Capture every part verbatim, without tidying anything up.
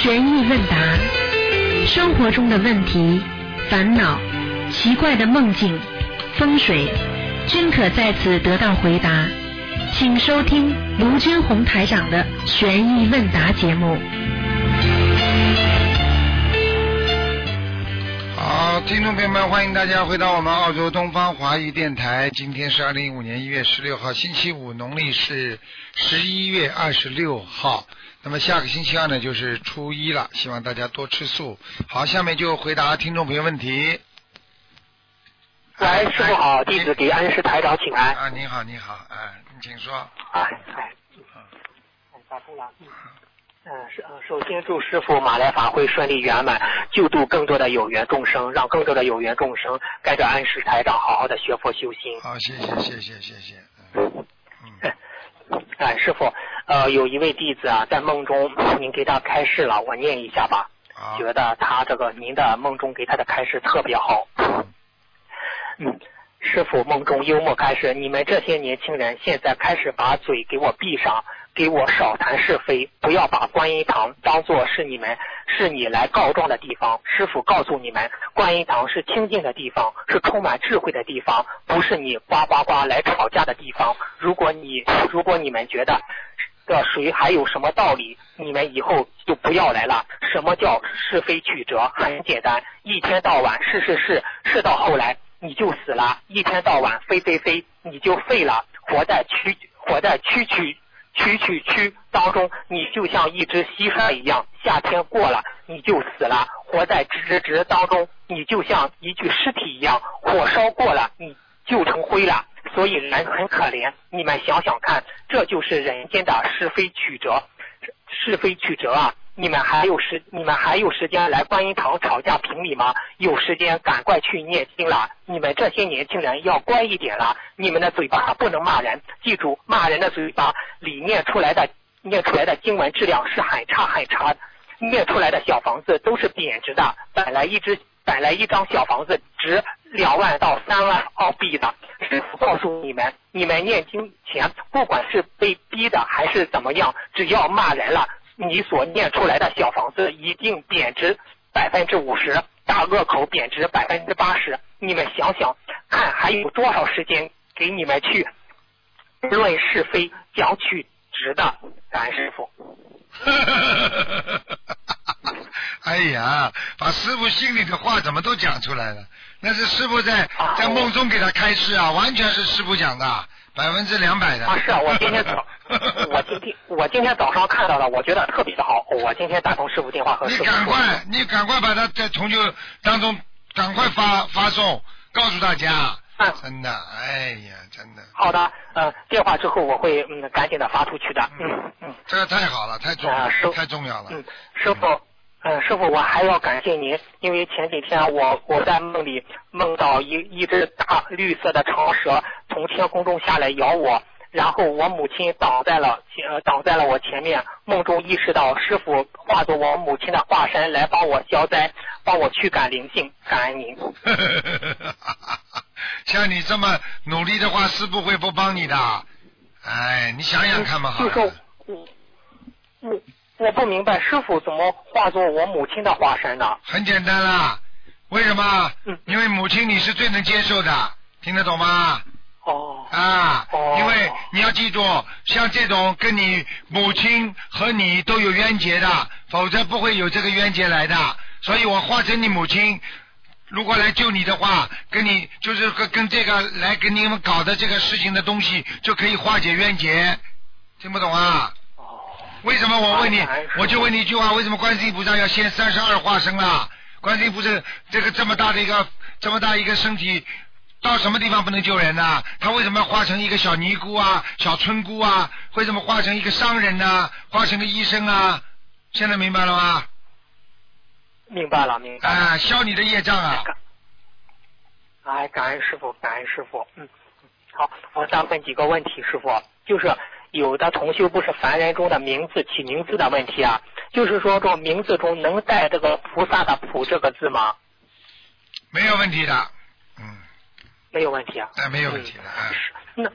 悬疑问答，生活中的问题、烦恼、奇怪的梦境、风水，均可在此得到回答。请收听卢军红台长的悬疑问答节目。 好，听众朋友们，欢迎大家回到我们澳洲东方华语电台。今天是二零一五年一月十六号，星期五，农历是十一月二十六号。那么下个星期二呢，就是初一了，希望大家多吃素。好，下面就回答听众朋友问题。 喂，师傅好，弟子给安师台长请安。 啊，你好，你好，哎，你请说。 哎哎，嗯，打通了，嗯。嗯，是呃，首先祝师傅马来法会顺利圆满，救度更多的有缘众生，让更多的有缘众生跟着安师台长好好的学佛修心。 好，谢谢谢谢谢谢。嗯。 嗯哎，师傅，呃，有一位弟子啊，在梦中您给他开示了，我念一下吧。 啊。 觉得他这个您的梦中给他的开示特别好。嗯。师傅梦中幽默开始，你们这些年轻人现在开始把嘴给我闭上，给我少谈是非，不要把观音堂当作是你们是你来告状的地方。师傅告诉你们，观音堂是清净的地方，是充满智慧的地方，不是你呱呱呱来吵架的地方。如果你如果你们觉得这谁还有什么道理，你们以后就不要来了。什么叫是非曲折？很简单，一天到晚是是是是到后来你就死了，一天到晚飞飞飞你就废了，活在区活在区区区区区当中，你就像一只蟋蟀一样，夏天过了你就死了，活在直直直当中，你就像一具尸体一样，火烧过了你就成灰了。所以人很可怜，你们想想看，这就是人间的是非曲折，是非曲折啊！你们还有时你们还有时间来观音堂吵架评理吗？有时间赶快去念经了。你们这些年轻人要乖一点了，你们的嘴巴不能骂人，记住，骂人的嘴巴里念出来的念出来的经文质量是很差很差的，念出来的小房子都是贬值的。本来一只本来一张小房子值两万到三万澳币的。师父告诉你们，你们念经前不管是被逼的还是怎么样，只要骂人了，你所念出来的小房子一定贬值百分之五十，大恶口贬值百分之八十。你们想想看，还有多少时间给你们去论是非、讲曲直的？感恩师父。 哎呀，把师父心里的话怎么都讲出来了？那是师父在在梦中给他开示啊，完全是师父讲的，百分之两百的。 啊，是啊，我今天早，我今天我今天早上看到了，我觉得特别的好。我今天打通师父电话和师父。 你赶快，你赶快把它在同修当中赶快发发送，告诉大家。 嗯， 真的，哎呀，真的。 好的，呃，电话之后我会嗯赶紧的发出去的。嗯嗯。 这个太好了，太重要了，呃、太重要了。 嗯，师父。嗯嗯，师傅，我还要感谢您，因为前几天我我在梦里梦到一一只大绿色的长蛇从天空中下来咬我，然后我母亲挡在了呃挡在了我前面，梦中意识到师傅化作我母亲的化身来帮我消灾，帮我驱赶灵性，感恩您。 像你这么努力的话，师傅会不帮你的。哎，你想想看嘛，好。 就说我我。我不明白师父怎么化作我母亲的化身呢？ 很简单啦，为什么？ 嗯， 因为母亲你是最能接受的，听得懂吗？ 哦。 啊， 哦。 因为你要记住，像这种跟你母亲和你都有冤结的，否则不会有这个冤结来的。所以我化成你母亲，如果来救你的话，跟你就是跟跟这个来跟你们搞的这个事情的东西，就可以化解冤结，听不懂啊？为什么我问你，我就问你一句话，为什么观世音菩萨要现三十二化身啦？观世音菩萨这个这么大的一个这么大一个身体，到什么地方不能救人呢？他为什么要化成一个小尼姑啊、小村姑啊？为什么化成一个商人呢？化成个医生啊？现在明白了吗？ 明白了，明白了。 啊，消你的业障啊！ 哎，感恩师父，感恩师父。嗯，好，我再问几个问题，师父，就是。有的同修不是凡人中的名字起名字的问题啊，就是说这名字中能带这个菩萨的菩这个字吗？ 没有问题的，嗯， 没有问题啊， 哎，没有问题的， 嗯，那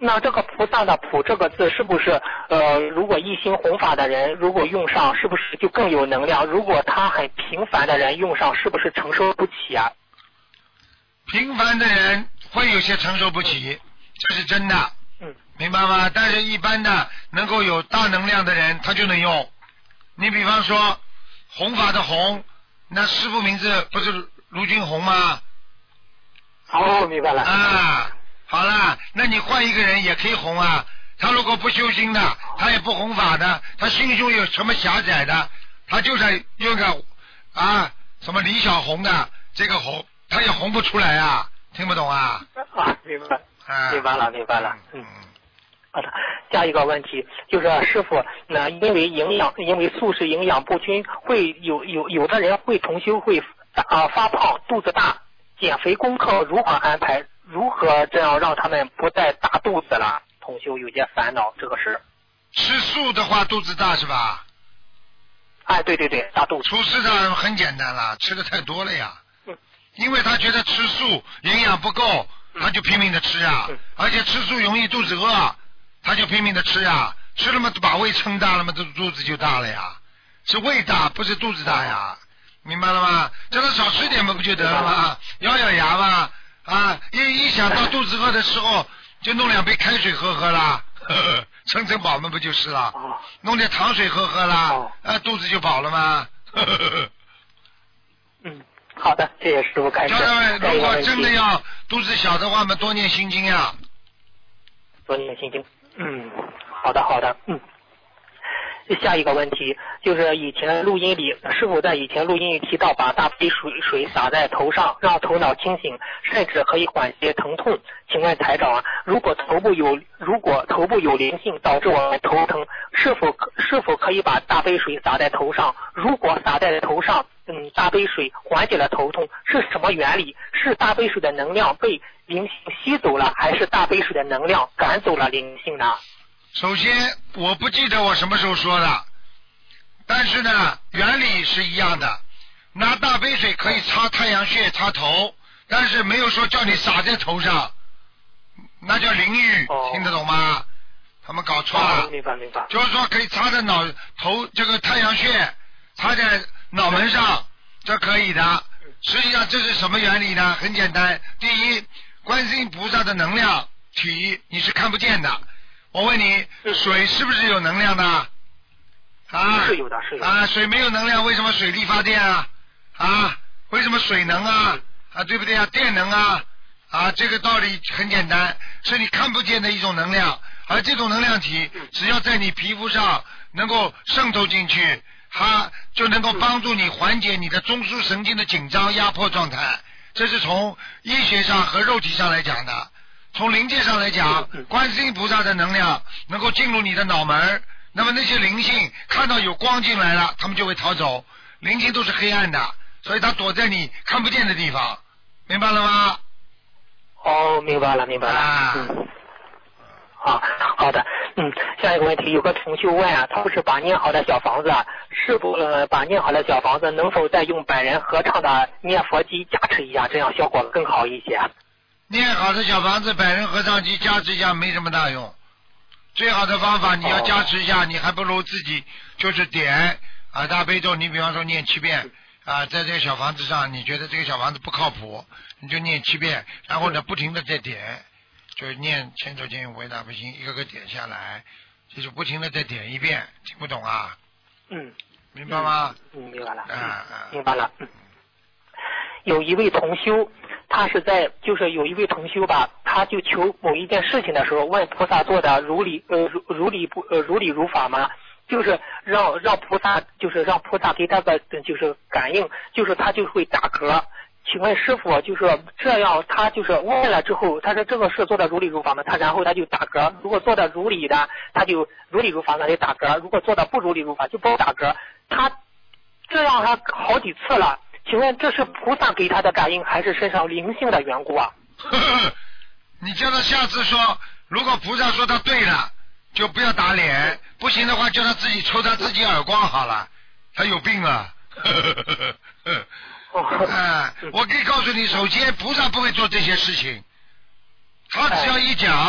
那这个菩萨的普这个字是不是呃，如果一心弘法的人如果用上，是不是就更有能量？如果他很平凡的人用上，是不是承受不起啊？ 平凡的人会有些承受不起，这是真的。 嗯， 明白吗？但是一般的能够有大能量的人，他就能用。你比方说弘法的弘，那师父名字不是卢军宏吗？ 哦，明白了。 啊，好了，那你换一个人也可以弘啊。他如果不修心的，他也不弘法的，他心胸有什么狭窄的，他就在用个啊什么李小红的这个红，他也红不出来啊，听不懂啊？ 啊，明白。 啊、 明白了，明白了。嗯。好的，下一个问题就是师傅，那因为营养，因为素食营养不均，会有有有的人会同修会啊发胖、肚子大，减肥功课如何安排？如何这样让他们不再大肚子了？同修有些烦恼，这个是。 吃素的话肚子大是吧？ 哎，对对对，大肚子。 厨师的很简单了，吃的太多了呀。 嗯。 因为他觉得吃素营养不够，他就拼命的吃啊， 嗯、 而且吃素容易肚子饿。他就拼命的吃呀，吃了嘛把胃撑大了嘛，肚肚子就大了呀，是胃大不是肚子大呀，明白了吗？叫他少吃点嘛不就得了吗？咬咬牙嘛，啊，一一想到肚子饿的时候，就弄两杯开水喝喝啦，呵呵撑撑饱嘛不就是了？弄点糖水喝喝啦，啊，肚子就饱了吗？呵呵嗯，好的，谢谢师傅开始。 教他们，如果真的要肚子小的话嘛，多念心经呀。 多念心经。嗯，好的好的，嗯。下一个问题就是以前录音里，师傅在以前录音里提到把大杯水水洒在头上，让头脑清醒，甚至可以缓解疼痛。请问台长啊，如果头部有如果头部有灵性导致我们头疼，是否是否可以把大杯水洒在头上？如果洒在头上，嗯，大杯水缓解了头痛，是什么原理？是大杯水的能量被灵性吸走了，还是大杯水的能量赶走了灵性呢？ 首先，我不记得我什么时候说的，但是呢，原理是一样的。拿大杯水可以擦太阳穴、擦头，但是没有说叫你洒在头上，那叫淋浴， 哦、 听得懂吗？他们搞错了。 哦、明白明白。 就是说可以擦在脑头这个太阳穴，擦在脑门上，这可以的。实际上这是什么原理呢？很简单，第一，观世音菩萨的能量体你是看不见的。我问你，水是不是有能量的？啊， 是有的，是有的。 啊，水没有能量，为什么水力发电啊？啊，为什么水能啊？啊，对不对啊？电能啊？啊，这个道理很简单，是你看不见的一种能量，而这种能量体只要在你皮肤上能够渗透进去，它就能够帮助你缓解你的中枢神经的紧张压迫状态。这是从医学上和肉体上来讲的。从灵界上来讲，观世音菩萨的能量能够进入你的脑门，那么那些灵性看到有光进来了，他们就会逃走。灵性都是黑暗的，所以它躲在你看不见的地方，明白了吗？ 哦，明白了，明白了。 啊、 嗯，好，好的。嗯，下一个问题，有个同修问啊，他不是把念好的小房子，是否呃把念好的小房子能否再用百人合唱的念佛机加持一下，这样效果更好一些？ 念好的小房子百人合唱机加持一下没什么大用，最好的方法你要加持一下，你还不如自己就是点啊大悲咒，你比方说念七遍啊，在这个小房子上你觉得这个小房子不靠谱，你就念七遍，然后呢不停的再点，就念千手千眼为大不行，一个个点下来，就是不停的再点一遍，听不懂啊？ 嗯， 明白吗？ 嗯，明白了。 啊啊， 明白了。嗯，有一位同修。他是在就是有一位同修吧，他就求某一件事情的时候问菩萨做的如理呃如如理不呃如理如法吗？就是让让菩萨就是让菩萨给他个就是感应，就是他就会打嗝。请问师傅，就是这样，他就是问了之后，他说这个是做的如理如法吗？他然后他就打嗝。如果做的如理的，他就如理如法，那就打嗝；如果做的不如理如法，就不打嗝。他这样他好几次了。请问这是菩萨给他的感应，还是身上灵性的缘故啊？ 呵呵，你叫他下次说，如果菩萨说他对了，就不要打脸；不行的话，叫他自己抽他自己耳光好了。他有病啊！呵呵呵呵哎，我可以告诉你，首先菩萨不会做这些事情，他只要一讲，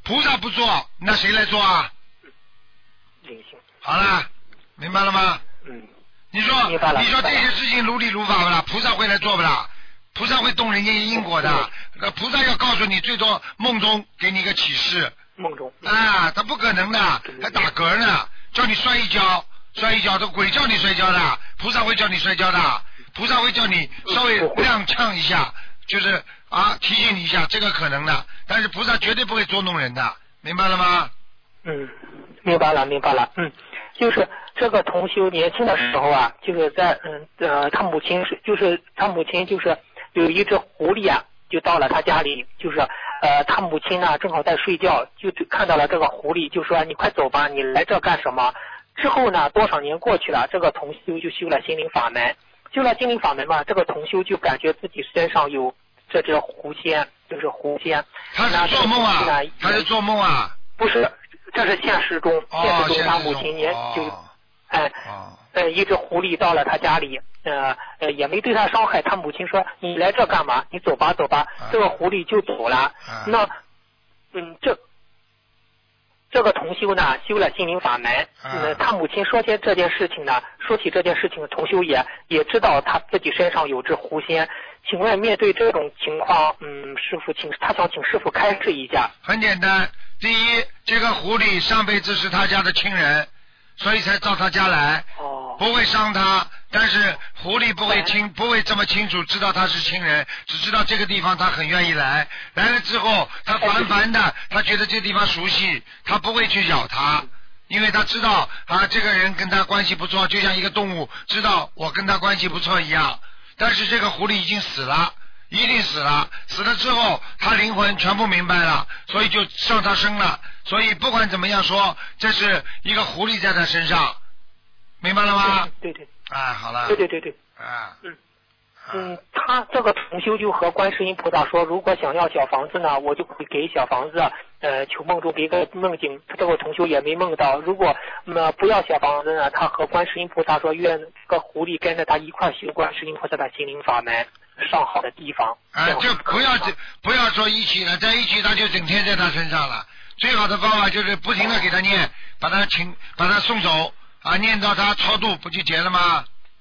菩萨不做，那谁来做啊？ 灵性。 好了，明白了吗？ 嗯。 你说， 明白了你说这些事情如理如法不啦？菩萨会来做不啦？菩萨会动人间因果的。那菩萨要告诉你，最多梦中给你一个启示。 梦中。 啊，他不可能的，还打嗝呢，叫你摔一跤，摔一跤，这鬼叫你摔跤的，菩萨会叫你摔跤的，菩萨会叫你稍微踉跄一下，就是啊提醒你一下，这个可能的，但是菩萨绝对不会捉弄人的，明白了吗？ 嗯，明白了，明白了，嗯，就是这个同修年轻的时候啊，就是在嗯呃他母亲是就是他母亲就是有一只狐狸啊，就到了他家里，就是呃他母亲呢正好在睡觉，就看到了这个狐狸，就说你快走吧，你来这干什么？之后呢，多少年过去了，这个同修就修了心灵法门，修了心灵法门嘛，这个同修就感觉自己身上有这只狐仙，就是狐仙。 他是做梦啊？他是做梦啊？ 不是，这是现实中， 哦、 现实中他母亲也就， 哦、 哎， 哦、 呃，一只狐狸到了他家里，呃呃，也没对他伤害。他母亲说：“你来这干嘛？你走吧，走吧。啊”这个狐狸就走了。啊、那，嗯，这这个同修呢，修了心灵法门。啊、嗯，他母亲说起这件事情呢，说起这件事情，同修也也知道他自己身上有只狐仙。请问，面对这种情况，嗯，师傅，请他想请师傅开示一下。 很简单。第一，这个狐狸上辈子是他家的亲人，所以才到他家来，不会伤他。但是狐狸不会清，不会这么清楚知道他是亲人，只知道这个地方他很愿意来。来了之后，他烦烦的，他觉得这个地方熟悉，他不会去咬他，因为他知道啊，这个人跟他关系不错，就像一个动物知道我跟他关系不错一样。但是这个狐狸已经死了。一定死了，死了之后他灵魂全部明白了，所以就上他身了。所以不管怎么样说，这是一个狐狸在他身上，明白了吗？ 对对。 啊，好了。 对对对对。 啊。 嗯。嗯，他这个同修就和观世音菩萨说，如果想要小房子呢，我就会给小房子。呃，求梦中给个梦境，他这个同修也没梦到。如果呃不要小房子呢，他和观世音菩萨说，愿个狐狸跟着他一块修观世音菩萨的心灵法门。上好的地方啊，就不要不要说一起了，在一起他就整天在他身上了。最好的方法就是不停的给他念，把他请把他送走啊，念到他超度不就结了吗？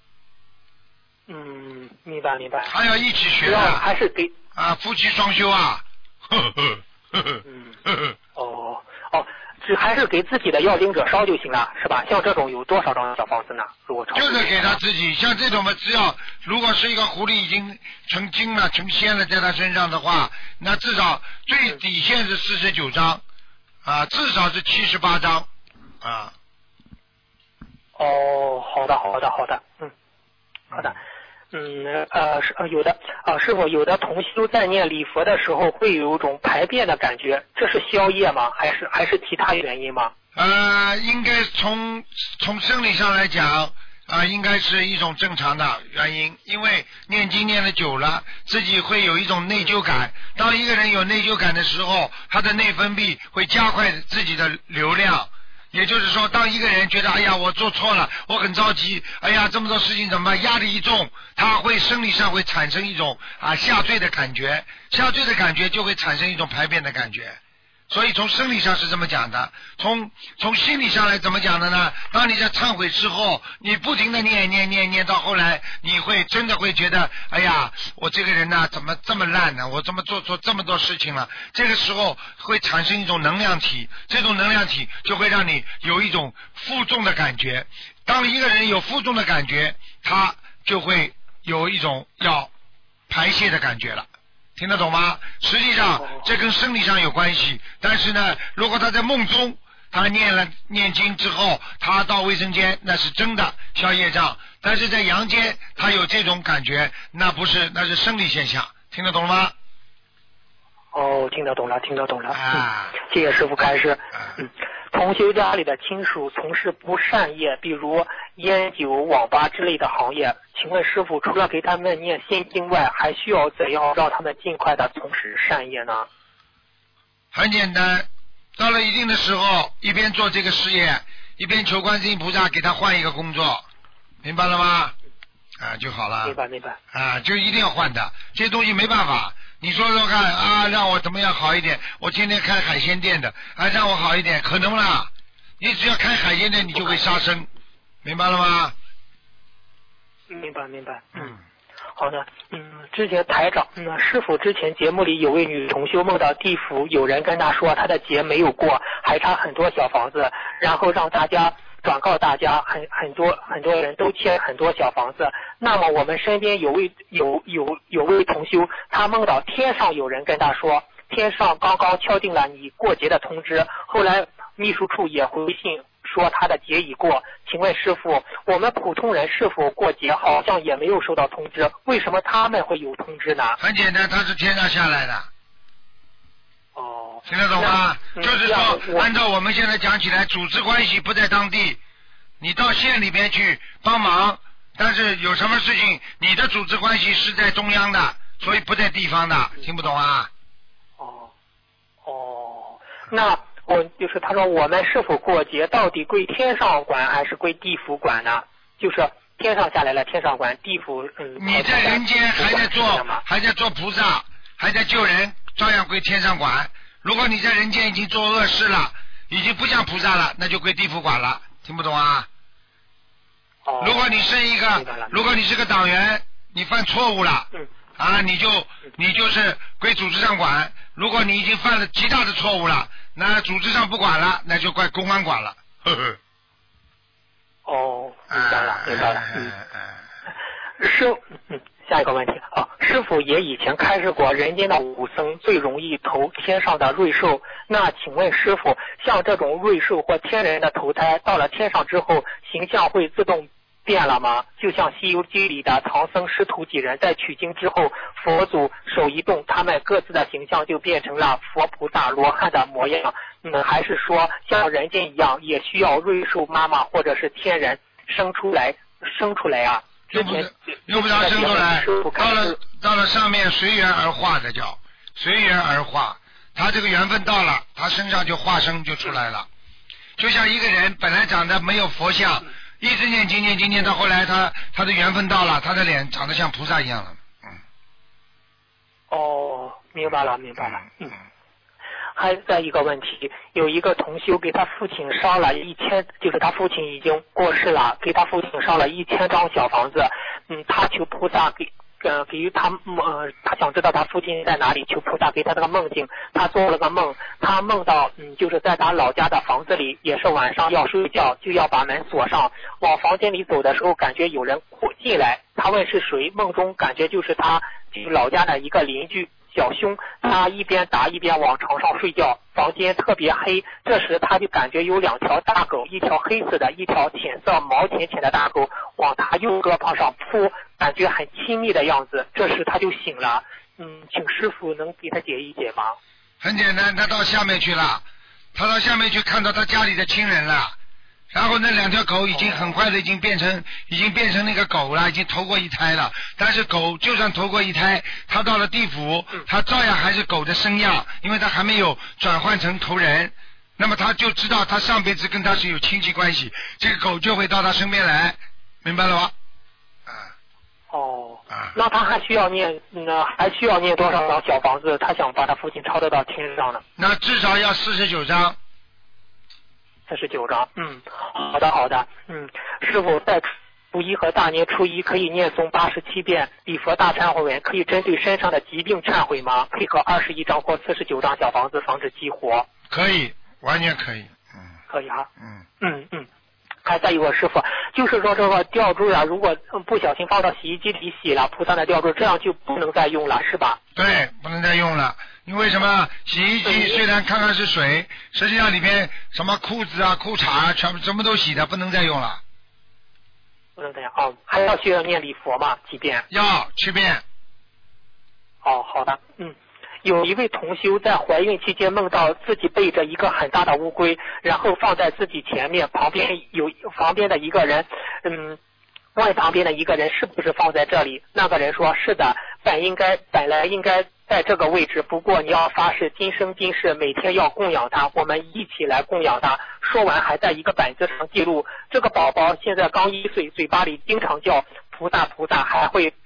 嗯，明白明白。 还要一起学啊，还是给啊夫妻双修啊。呵呵呵呵嗯，哦哦。只还是给自己的要经者烧就行了，是吧？像这种有多少张小房子呢？如果就是给他自己，像这种嘛，只要如果是一个狐狸已经成精了、成仙了，在他身上的话，那至少最底线是四十九张，啊，至少是七十八张，啊。 哦，好的，好的，好的，嗯，好的。嗯呃是有的啊，师傅，有的同修在念礼佛的时候会有一种排便的感觉，这是宵夜吗？还是还是其他原因吗？ 呃，应该从从生理上来讲啊、呃，应该是一种正常的原因，因为念经念的久了，自己会有一种内疚感。当一个人有内疚感的时候，他的内分泌会加快自己的流量。也就是说，当一个人觉得哎呀我做错了，我很着急，哎呀这么多事情怎么办，压力一重，他会生理上会产生一种啊下坠的感觉，下坠的感觉就会产生一种排便的感觉。所以从生理上是这么讲的，从从心理上来怎么讲的呢？当你在忏悔之后，你不停的念念念念到后来，你会真的会觉得，哎呀，我这个人呢怎么这么烂呢？我怎么做错这么多事情了？这个时候会产生一种能量体，这种能量体就会让你有一种负重的感觉。当一个人有负重的感觉，他就会有一种要排泄的感觉了。听得懂吗？实际上这跟生理上有关系，但是呢，如果他在梦中他念了念经之后，他到卫生间那是真的消业障，但是在阳间他有这种感觉，那不是，那是生理现象。听得懂了吗？ 哦，听得懂了，听得懂了。 啊， 嗯、谢谢师傅开示。嗯，同修家里的亲属从事不善业，比如烟酒、网吧之类的行业，请问师傅，除了给他们念心经外，还需要怎样让他们尽快的从事善业呢？ 很简单，到了一定的时候，一边做这个事业，一边求观世音菩萨给他换一个工作，明白了吗？啊，就好了。 明白明白。 啊，就一定要换的，这些东西没办法。 你说说看啊，让我怎么样好一点？我天天开海鲜店的，啊，让我好一点，可能啦。你只要开海鲜店，你就会杀生，明白了吗？ 明白明白，嗯。好的，嗯，之前台长，嗯，师傅之前节目里有位女同修梦到地府有人跟她说她的劫没有过，还差很多小房子，然后让大家转告大家，很很多很多人都欠很多小房子。那么我们身边有位有有有位同修，他梦到天上有人跟他说，天上刚刚敲定了你过节的通知，后来秘书处也回信说他的节已过，请问师傅，我们普通人是否过节好像也没有收到通知，为什么他们会有通知呢？ 很简单，他是天上下来的。 哦， 听得懂吗？就是说，按照我们现在讲起来，组织关系不在当地，你到县里边去帮忙，但是有什么事情，你的组织关系是在中央的，所以不在地方的，听不懂啊？ 哦，哦，那。我就是他说我们是否过节到底归天上管还是归地府管呢？就是天上下来了天上管，地府嗯。 你在人间还在做还在做菩萨，还在救人，照样归天上管。如果你在人间已经做恶事了，已经不像菩萨了，那就归地府管了，听不懂啊？ 哦。 如果你是一个，如果你是个党员，你犯错误了， 嗯， 啊，你就你就是归组织上管。如果你已经犯了极大的错误了，那组织上不管了，那就怪公安管了。呵呵。 哦，明白了，明白了。嗯。 嗯。 师，嗯，下一个问题啊，师傅也以前开示过，人间的武僧最容易投天上的瑞兽。那请问师傅，像这种瑞兽或天人的投胎，到了天上之后，形象会自动变了吗？就像《西游记》里的唐僧师徒几人在取经之后，佛祖手一动，他们各自的形象就变成了佛菩萨罗汉的模样。嗯，还是说像人间一样，也需要瑞兽妈妈或者是天人生出来生出来啊？之前用不着生出来，到了到了上面随缘而化的叫随缘而化，他这个缘分到了，他身上就化身就出来了。就像一个人本来长得没有佛像，一直念经念经念到后来他他的缘分到了，他的脸长得像菩萨一样了。嗯。 哦，明白了明白了。嗯。还在一个问题，有一个同修给他父亲烧了一千，就是他父亲已经过世了，给他父亲烧了一千张小房子。嗯，他求菩萨给呃给予他呃，他想知道他父亲在哪里，求菩萨给他这个梦境。他做了个梦，他梦到嗯，就是在他老家的房子里，也是晚上要睡觉，就要把门锁上。往房间里走的时候，感觉有人进来，他问是谁，梦中感觉就是他就是老家的一个邻居。小兄，他一边打一边往床上睡觉，房间特别黑。这时他就感觉有两条大狗，一条黑色的，一条浅色毛浅浅的大狗往他右胳膊上扑，感觉很亲密的样子。这时他就醒了。嗯，请师傅能给他解一解吗？ 很简单，他到下面去了，他到下面去看到他家里的亲人了。然后那两条狗已经很快的已经变成已经变成那个狗了，已经投过一胎了。但是狗就算投过一胎，它到了地府，它照样还是狗的身样，因为它还没有转换成投人。那么他就知道他上辈子跟他是有亲戚关系，这个狗就会到他身边来，明白了吗？啊。 哦。啊。那他还需要念，那还需要念多少张小房子？他想把他父亲超得到天上呢？ 那至少要四十九张。 四十九章，嗯，好的好的，嗯，师傅在初一和大年初一可以念诵八十七遍礼佛大忏悔文，可以针对身上的疾病忏悔吗？配合二十一章或四十九章小房子防止激活？ 可以，完全可以，嗯， 可以哈， 嗯嗯嗯。还再有个师傅，就是说这个吊坠啊，如果不小心放到洗衣机里洗了，菩萨的吊坠，这样就不能再用了，是吧？ 对，不能再用了。因为什么？洗衣机虽然看看是水，实际上里面什么裤子啊、裤衩啊，全部什么都洗的，不能再用了。 不能再用哦，还要需要念礼佛吗？几遍？ 要七遍。 哦，好的，嗯。有一位同修在怀孕期间梦到自己背着一个很大的乌龟，然后放在自己前面，旁边有旁边的一个人，嗯，问旁边的一个人是不是放在这里？那个人说是的，本应该本来应该在这个位置，不过你要发誓今生今世每天要供养他，我们一起来供养他。说完还在一个本子上记录，这个宝宝现在刚一岁，嘴巴里经常叫菩萨菩萨，还会拜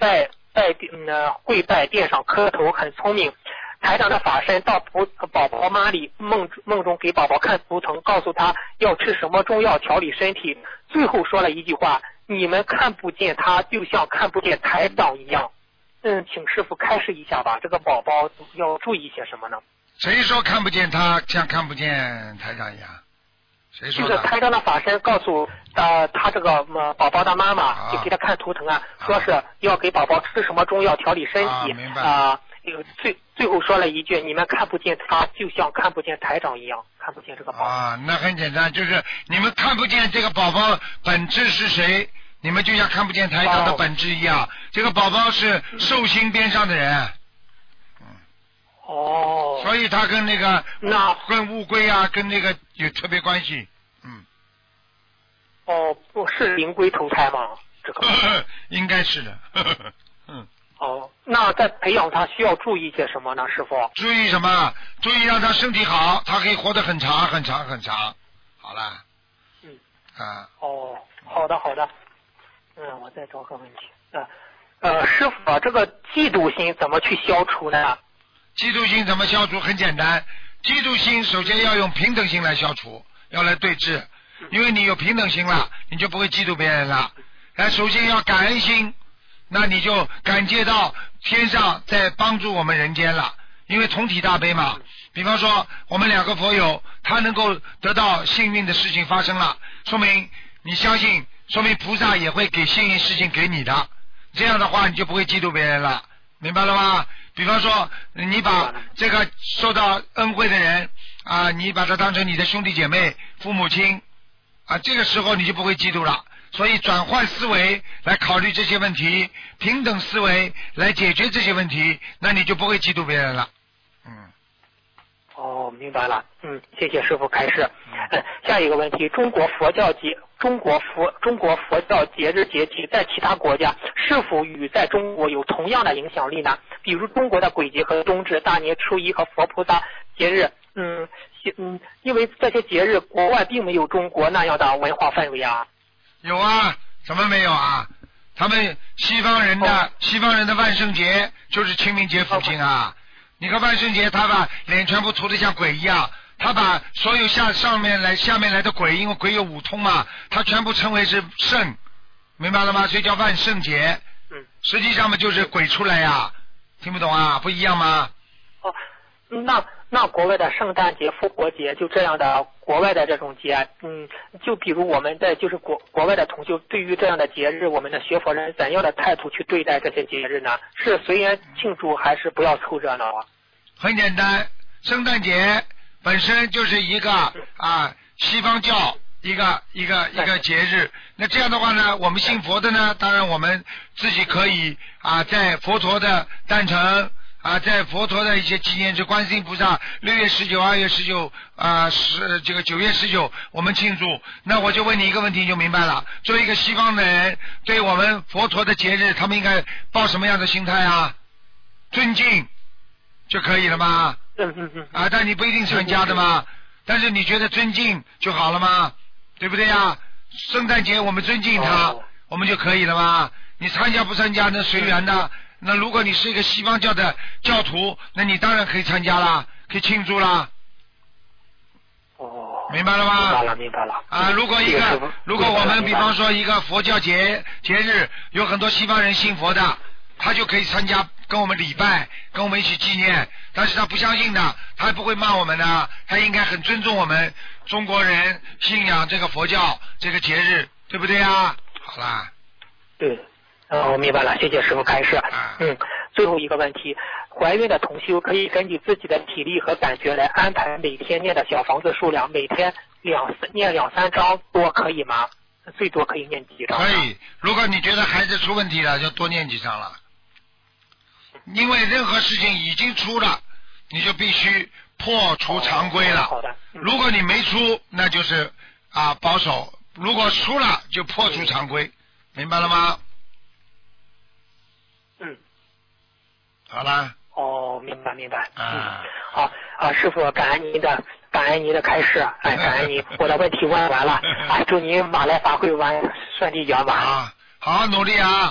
拜嗯、呃、跪拜殿上磕头，很聪明。台长的法身到宝宝宝妈里梦梦中给宝宝看图腾，告诉他要吃什么中药调理身体。最后说了一句话：你们看不见他，就像看不见台长一样。嗯，请师父开示一下吧，这个宝宝要注意些什么呢？ 谁说看不见他像看不见台长一样？谁说的？ 就是台长的法身告诉呃他这个呃宝宝的妈妈， 啊、 就给他看图腾啊，说是要给宝宝吃什么中药调理身体啊，明白啊。呃最最后说了一句：你们看不见他，就像看不见台长一样，看不见这个宝宝。 啊，那很简单，就是你们看不见这个宝宝本质是谁，你们就像看不见台长的本质一样。哦、这个宝宝是寿星边上的人。嗯。 哦。 所以他跟那个那跟乌龟啊，跟那个有特别关系。嗯。 哦，不是灵龟投胎吗？这个。 应该是的。嗯。 哦，那在培养他需要注意些什么呢，师傅？ 注意什么？注意让他身体好，他可以活得很长很长很长。好了。 嗯。 啊。 哦，好的好的。嗯，我再找个问题。呃呃，师傅、啊，这个嫉妒心怎么去消除呢？ 嫉妒心怎么消除？很简单，嫉妒心首先要用平等心来消除，要来对治。因为你有平等心了，你就不会嫉妒别人了。哎，首先要感恩心。那你就感觉到天上在帮助我们人间了，因为同体大悲嘛。比方说我们两个佛友，他能够得到幸运的事情发生了，说明你相信，说明菩萨也会给幸运事情给你的。这样的话你就不会嫉妒别人了，明白了吗？比方说你把这个受到恩惠的人啊，你把他当成你的兄弟姐妹、父母亲啊，这个时候你就不会嫉妒了。所以转换思维来考虑这些问题，平等思维来解决这些问题，那你就不会嫉妒别人了。嗯。 哦，明白了。嗯，谢谢师父开示。嗯，下一个问题，中国佛教节，中国佛中国佛教节日节气在其他国家是否与在中国有同样的影响力呢？比如中国的鬼节和冬至、大年初一和佛菩萨节日，嗯嗯，因为这些节日国外并没有中国那样的文化氛围啊。 有啊，怎么没有啊？他们西方人的、哦、西方人的万圣节就是清明节附近啊。哦、你看万圣节，他把脸全部涂得像鬼一样，他把所有下上面来下面来的鬼，因为鬼有五通嘛，他全部称为是圣，明白了吗？所以叫万圣节。 嗯。 实际上嘛就是鬼出来呀、啊，听不懂啊？不一样吗？ 哦，那那国外的圣诞节、复活节就这样的国外的这种节，嗯，就比如我们在就是国国外的同修，对于这样的节日，我们的学佛人怎样的态度去对待这些节日呢？是随缘庆祝还是不要凑热闹啊？ 很简单，圣诞节本身就是一个啊西方教一个一个一个节日。那这样的话呢，我们信佛的呢，当然我们自己可以啊在佛陀的诞辰。啊，在佛陀的一些纪念日，观世音菩萨六月十九、二月十九啊，十这个九月十九，我们庆祝。那我就问你一个问题，你就明白了。作为一个西方的人，对我们佛陀的节日，他们应该抱什么样的心态啊？尊敬就可以了吗？ 嗯嗯嗯。 啊，但你不一定参加的嘛。但是你觉得尊敬就好了吗？对不对呀？圣诞节我们尊敬他， 哦、 我们就可以了吗？你参加不参加那随缘的。那如果你是一个西方教的教徒，那你当然可以参加啦，可以庆祝啦。 哦， 明白了吗？ 明白了，明白了。 啊，如果一个，如果我们比方说一个佛教节节日，有很多西方人信佛的，他就可以参加，跟我们礼拜，跟我们一起纪念。但是他不相信的，他也不会骂我们的，他应该很尊重我们中国人信仰这个佛教这个节日，对不对啊？好啦。 对。哦，我明白了，谢谢师父开示。嗯，最后一个问题，怀孕的同修可以根据自己的体力和感觉来安排每天念的小房子数量，每天两念两三章多可以吗？最多可以念几章？ 可以，如果你觉得孩子出问题了，就多念几章了。因为任何事情已经出了，你就必须破除常规了。 哦、好的。嗯、 如果你没出，那就是啊保守；如果出了，就破除常规，嗯、明白了吗？ 嗯， 好啦。 哦，明白明白。 啊， 嗯、好啊，师傅，感恩您的感恩您的开示，哎，感恩您，我的问题问完了，啊，祝您马来法会完顺利圆满。 啊，好好努力啊！ 好，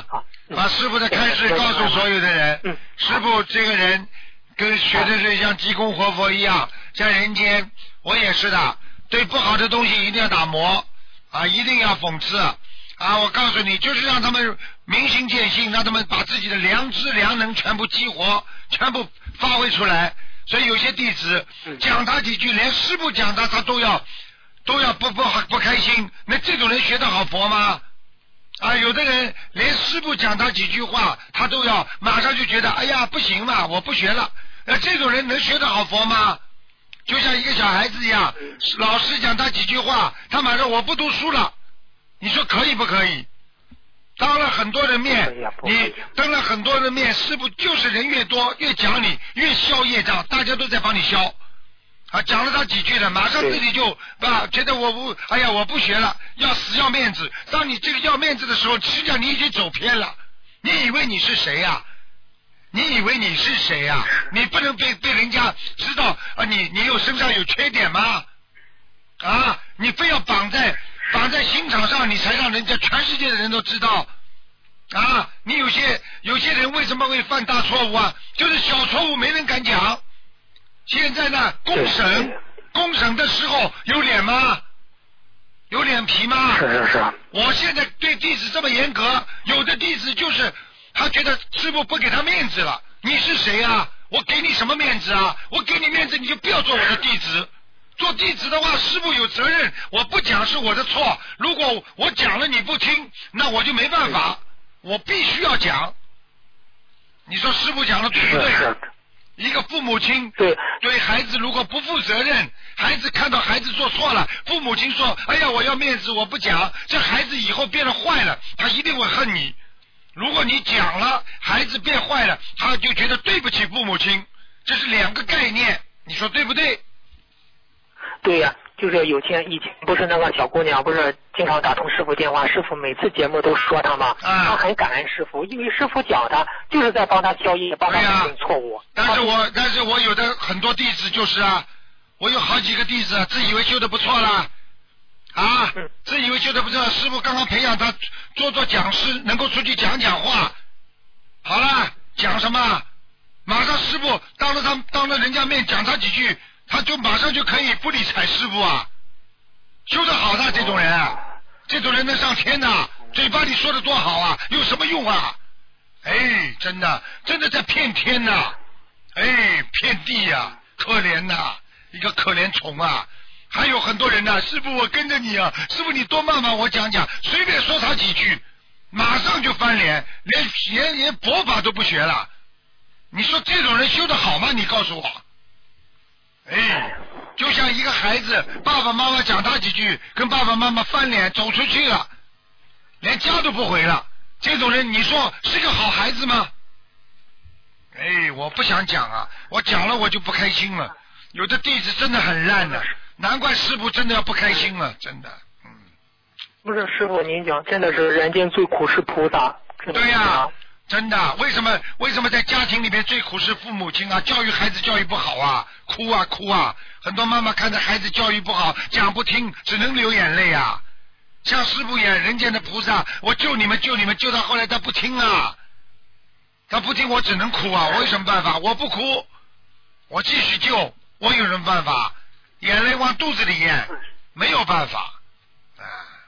把师傅的开示告诉所有的人。 嗯、 师傅这个人跟学的是像济公活佛一样，在人间我也是的，对不好的东西一定要打磨啊，一定要讽刺啊！我告诉你，就是让他们明心见性，让他们把自己的良知良能全部激活，全部发挥出来。所以有些弟子讲他几句，连师父讲他他都要都要不不不开心，那这种人学得好佛吗？啊，有的人连师父讲他几句话，他都要马上就觉得哎呀不行嘛，我不学了。那这种人能学得好佛吗？就像一个小孩子一样，老师讲他几句话，他马上我不读书了。你说可以不可以？当了很多人面，你当了很多人面，师父就是人越多越讲你，越消业障，大家都在帮你消。啊，讲了他几句了，马上自己就啊觉得我不，哎呀我不学了，要死要面子。当你这个要面子的时候，实际上你已经走偏了。你以为你是谁呀、啊？你以为你是谁呀、啊？你不能被被人家知道啊！你你有身上有缺点吗？啊！你非要绑在绑在刑场上，你才让人家全世界的人都知道啊！你有些有些人为什么会犯大错误啊？就是小错误没人敢讲。现在呢，公审公审的时候有脸吗？有脸皮吗？ 是是是。 我现在对弟子这么严格，有的弟子就是他觉得师父不给他面子了。你是谁啊？我给你什么面子啊？我给你面子，你就不要做我的弟子。做弟子的话，师父有责任，我不讲是我的错。如果我讲了你不听，那我就没办法，我必须要讲。你说师父讲的对不对？一个父母亲对对孩子如果不负责任，孩子看到孩子做错了，父母亲说哎呀我要面子我不讲，这孩子以后变得坏了，他一定会恨你。如果你讲了，孩子变坏了，他就觉得对不起父母亲，这是两个概念，你说对不对？ 对呀、啊，就是有天以前不是那个小姑娘不是经常打通师傅电话，师傅每次节目都说她嘛， 啊、 她很感恩师傅，因为师傅讲她就是在帮她消业，帮她改正错误。 但是我但是我有的很多弟子就是啊，我有好几个弟子自以为修的不错了啊， 嗯、 自以为修的不错，师傅刚刚培养他做做讲师，能够出去讲讲话。好了，讲什么？马上师傅当着他当着人家面讲他几句，他就马上就可以不理睬师傅啊。修得好的这种人啊，这种人能上天呐、啊！嘴巴里说的多好啊，有什么用啊？哎，真的真的在骗天呐、啊！哎，骗地呀、啊，可怜呐、啊，一个可怜虫啊！还有很多人呐、啊，师傅我跟着你啊，师傅你多慢慢我讲讲，随便说他几句，马上就翻脸，连连连佛法都不学了。你说这种人修得好吗？你告诉我。哎，就像一个孩子，爸爸妈妈讲他几句，跟爸爸妈妈翻脸走出去了，连家都不回了。这种人，你说是个好孩子吗？哎，我不想讲啊，我讲了我就不开心了。有的弟子真的很烂的，难怪师父真的要不开心了，真的。嗯， 不是师父您讲，真的是人间最苦是菩萨。 对呀、啊。真的，为什么为什么在家庭里面最苦是父母亲啊？教育孩子教育不好啊，哭啊哭啊！很多妈妈看着孩子教育不好，讲不听，只能流眼泪啊。像师父也人间的菩萨，我救你们救你们，救到后来他不听啊，他不听我只能哭啊！我有什么办法？我不哭，我继续救，我有什么办法？眼泪往肚子里咽，没有办法啊。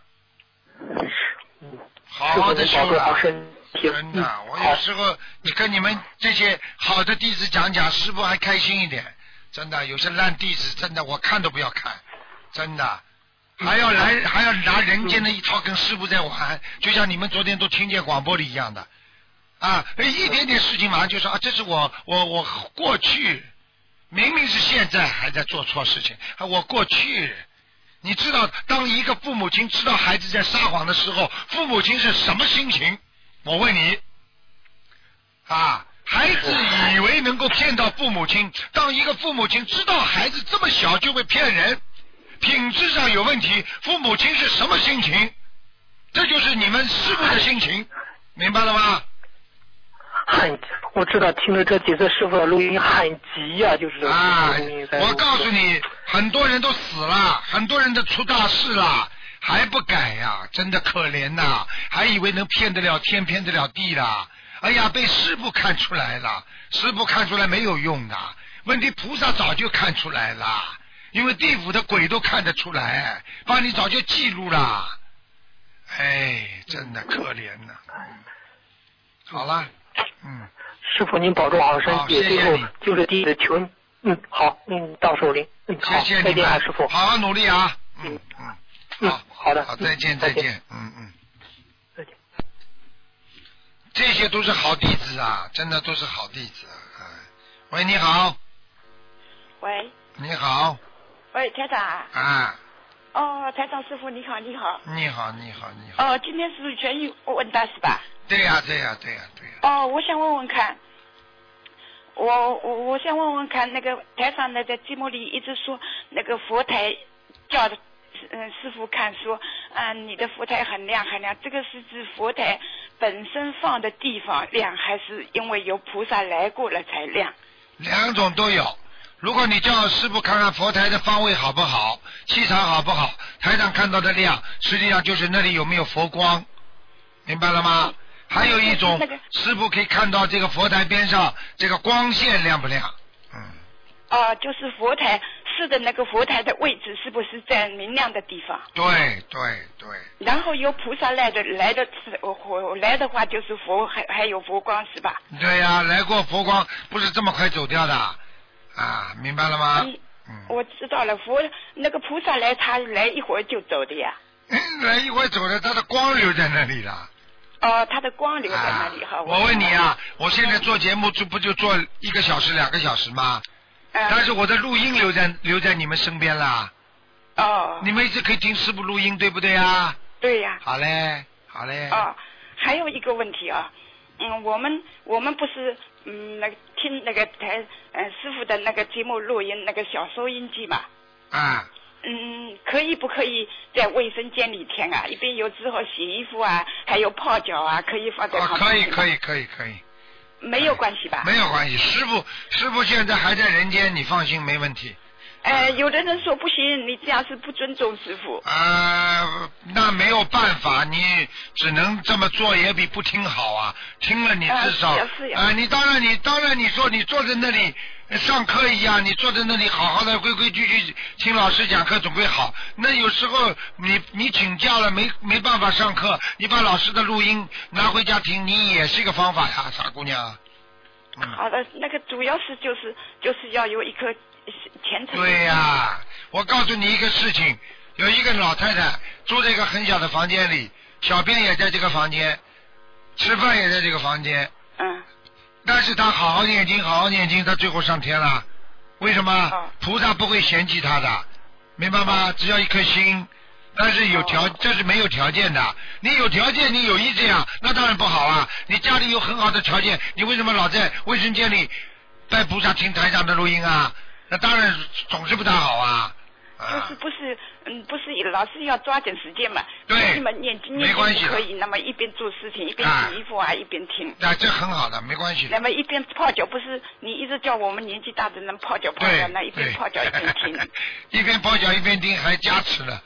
好好的修了。真的，我有时候你跟你们这些好的弟子讲讲，师父还开心一点。真的，有些烂弟子，真的我看都不要看，真的还要来还要拿人间的一套跟师父在玩，就像你们昨天都听见广播里一样的啊，一点点事情马上就说啊，这是我我我过去，明明是现在还在做错事情，啊，我过去。你知道，当一个父母亲知道孩子在撒谎的时候，父母亲是什么心情？我问你啊，孩子以为能够骗到父母亲，当一个父母亲知道孩子这么小就会骗人，品质上有问题，父母亲是什么心情？这就是你们师父的心情，明白了吗？ 很，我知道听了这几次师父的录音很急呀、啊，就是啊，我告诉你，很多人都死了，很多人都出大事了， 还不改呀、啊？真的可怜呐、啊！还以为能骗得了天，骗得了地啦！哎呀，被师父看出来了，师父看出来没有用的。问题菩萨早就看出来了，因为地府的鬼都看得出来，帮你早就记录了。哎，真的可怜呐、啊！好了，嗯。 师傅您保重好身体， 最后就是第一次求，嗯，好，嗯，到手领，嗯，好， 谢谢你再见啊，师傅， 好好努力啊，嗯嗯嗯，好， 好的， 好，再见再见，嗯嗯， 再见。 这些都是好弟子啊，真的都是好弟子啊。喂，你好。 喂。 你好。 喂，台长。 啊。 哦，台长师傅你好，你好。 你好，你好，你好。 哦，今天是全域问答是吧？ 对呀、啊，对呀、啊，对呀、啊，对呀、 啊。哦，我想问问看，我我我想问问看，那个台上呢在节目里一直说那个佛台叫的，嗯，师傅看说，啊，你的佛台很亮很亮，这个是指佛台本身放的地方亮，还是因为有菩萨来过了才亮？ 两种都有。如果你叫师傅看看佛台的方位好不好，气场好不好，台上看到的亮，实际上就是那里有没有佛光，明白了吗？还有一种，师傅可以看到这个佛台边上这个光线亮不亮。嗯。 哦、呃，就是佛台是的那个佛台的位置是不是在明亮的地方？ 对对对。 然后有菩萨来的来的我来的话就是佛还还有佛光是吧？ 对呀、啊，来过佛光不是这么快走掉的啊，明白了吗？ 嗯，嗯我知道了，佛那个菩萨来他来一会儿就走的呀。 来一会儿走的，他的光留在那里了。 哦，他的光留在那里哈、啊。 我问你啊，我现在做节目这不就做一个小时两个小时吗？嗯、但是我的录音留在留在你们身边啦。 哦。 你们一直可以听师傅录音，对不对啊？ 对呀、啊。 好嘞，好嘞。 哦，还有一个问题啊，嗯，我们我们不是嗯那个听那个台嗯师傅的那个节目录音那个小收音机嘛。 啊。 嗯，可以不可以在卫生间里听啊？一边有时候洗衣服啊，还有泡脚啊，可以放在旁边、 哦。可以，可以，可以，可以。 没有关系吧？ 没有关系，师傅，师傅现在还在人间，你放心，没问题。 呃，有的人说不行，你这样是不尊重师傅。 呃，那没有办法，你只能这么做，也比不听好啊。听了你至少，啊、呃呃，你当然你当然你说你坐在那里上课一样，你坐在那里好好的规规矩矩听老师讲课总归好。那有时候你你请假了没没办法上课，你把老师的录音拿回家听，你也是一个方法呀，傻姑娘。 嗯、好的，那个主要是就是就是要有一颗虔诚。 对呀、啊，我告诉你一个事情，有一个老太太住在一个很小的房间里，小便也在这个房间，吃饭也在这个房间。 嗯。 但是她好好念经，好好念经，她最后上天了。为什么？哦、菩萨不会嫌弃她的，明白吗？哦、只要一颗心。但是有条，哦、这是没有条件的。你有条件，你有意这样，那当然不好啊。你家里有很好的条件，你为什么老在卫生间里拜菩萨听台上的录音啊？那当然总是不大好啊。 就是不是嗯不是老是要抓紧时间嘛？ 对， 那么念经念经可以，那么一边做事情一边洗衣服啊，啊一边听。 啊，这很好的，没关系。 那么一边泡脚，不是你一直叫我们年纪大的人泡脚泡脚，那一边泡脚一边听。 一边泡脚一边听，还加持了。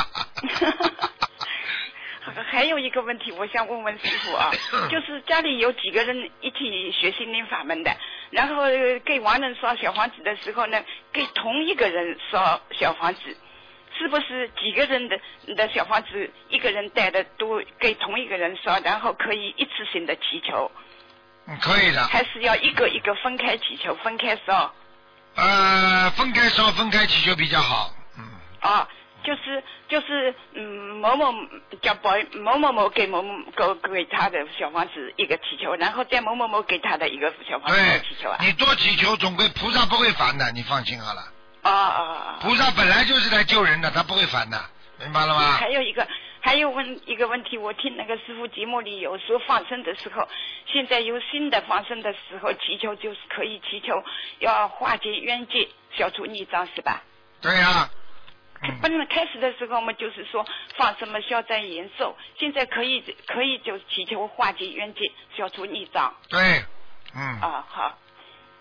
还有一个问题，我想问问师傅啊，就是家里有几个人一起学心灵法门的，然后给亡人烧小房子的时候呢，给同一个人烧小房子，是不是几个人的的小房子一个人带的都给同一个人烧，然后可以一次性的祈求？ 嗯，可以的。 还是要一个一个分开祈求，分开烧？ 呃，分开烧，分开祈求比较好。嗯。 啊。就是就是嗯某某叫保某某某给某某给给他的小房子一个祈求，然后再某某某给他的一个小房子祈求啊。 你多祈求，总归菩萨不会烦的，你放心好了。 啊啊！ 菩萨本来就是来救人的，他不会烦的，明白了吗？ 还有一个还有问一个问题，我听那个师父节目里有说放生的时候，现在有新的放生的时候祈求就是可以祈求要化解冤结，消除孽障是吧？ 对呀、啊。 本来开始的时候我们就是说放什么消灾延寿，现在可以可以就祈求化解冤结，消除孽障。 对，嗯。 啊好，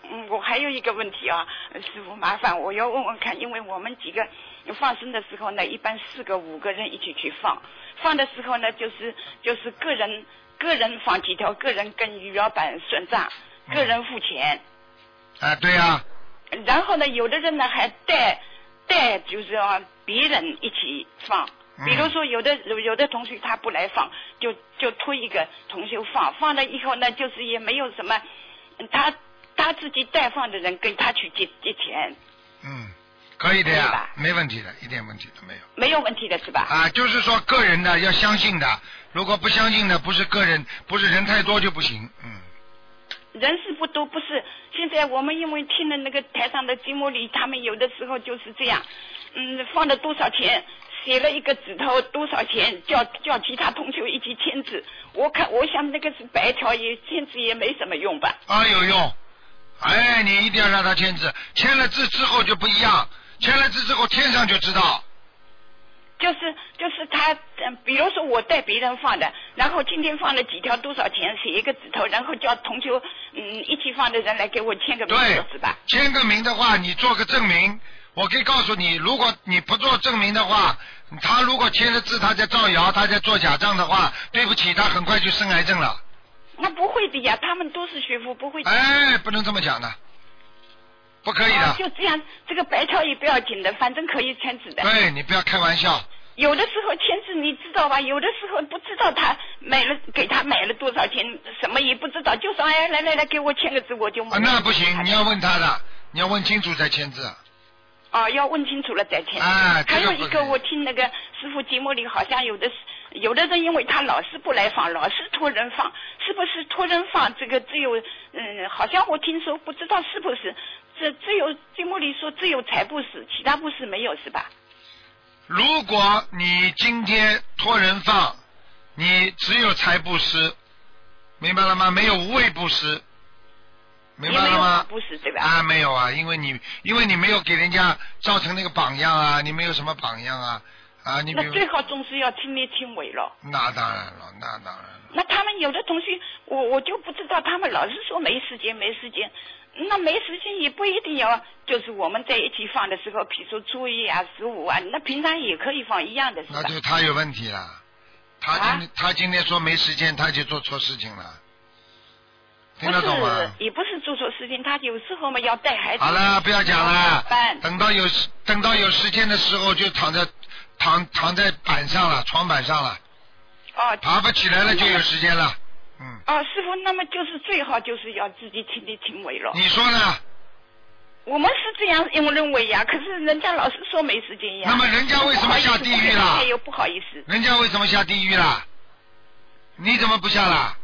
嗯，我还有一个问题啊，师傅麻烦我要问问看，因为我们几个放生的时候呢，一般四个五个人一起去放，放的时候呢，就是就是个人个人放几条，个人跟余老板算账，个人付钱。 嗯、啊，对呀、啊。 然后呢，有的人呢还带带就是啊别人一起放。比如说有的有的同学他不来放，就就推一个同学放，放了以后呢，就是也没有什么，他他自己代放的人跟他去借借钱。 嗯，可以的呀，没问题的，一点问题都没有。 没有问题的是吧？ 啊，就是说个人的要相信的，如果不相信的，不是个人，不是人太多就不行，嗯。 人是不多，不是。现在我们因为听了那个台上的节目里，他们有的时候就是这样，嗯，放了多少钱，写了一个纸头多少钱，叫叫其他同学一起签字。我看，我想那个是白条，也签字也没什么用吧？ 啊，有用。哎，你一定要让他签字，签了字之后就不一样，签了字之后天上就知道。 就是就是他，嗯，比如说我带别人放的，然后今天放了几条多少钱，写一个纸头，然后叫同学嗯一起放的人来给我签个名字，是吧？ 签个名的话，你做个证明，我可以告诉你，如果你不做证明的话，他如果签了字，他在造谣，他在做假账的话，对不起，他很快就生癌症了。 那不会的呀，他们都是学佛，不会的。 哎，不能这么讲的，不可以的。 啊、就这样，这个白条也不要紧的，反正可以签字的。 对，你不要开玩笑。 有的时候签字你知道吧？有的时候不知道他买了给他买了多少钱，什么也不知道，就说哎来来来给我签个字，我就买。 啊，那不行，你要问他的，你要问清楚再签字。 哦，要问清楚了再签。 啊， 还有一个，我听那个师傅节目里好像有的有的人因为他老是不来放，老是托人放，是不是托人放？这个只有嗯，好像我听说，不知道是不是？这只有节目里说只有财布施，其他布施没有是吧？ 如果你今天托人放，你只有财布施，明白了吗？没有无畏布施，明白了吗？ 布施对吧？ 啊，没有啊，因为你因为你没有给人家造成那个榜样啊，你没有什么榜样啊啊，你那最好总是要听力听为了。 那当然了，那当然了。 那他们有的同学，我我就不知道，他们老是说没时间没时间。那没时间也不一定要，就是我们在一起放的时候，比如说初一啊、十五啊，那平常也可以放一样的，是吧？ 那就他有问题了，他今、啊、他今天说没时间，他就做错事情了，听得懂吗？ 不是，也不是做错事情，他有时候嘛要带孩子。 好了，不要讲了，等到有等到有时间的时候，就躺在躺躺在板上了，床板上了， 哦， 爬不起来了就有时间了。嗯。 哦，师傅，那么就是最好就是要自己亲力亲为了。 你说呢？ 我们是这样认为呀，可是人家老是说没时间呀。 那么人家为什么下地狱了？ 也有不好意思。 人家为什么下地狱了？你怎么不下了？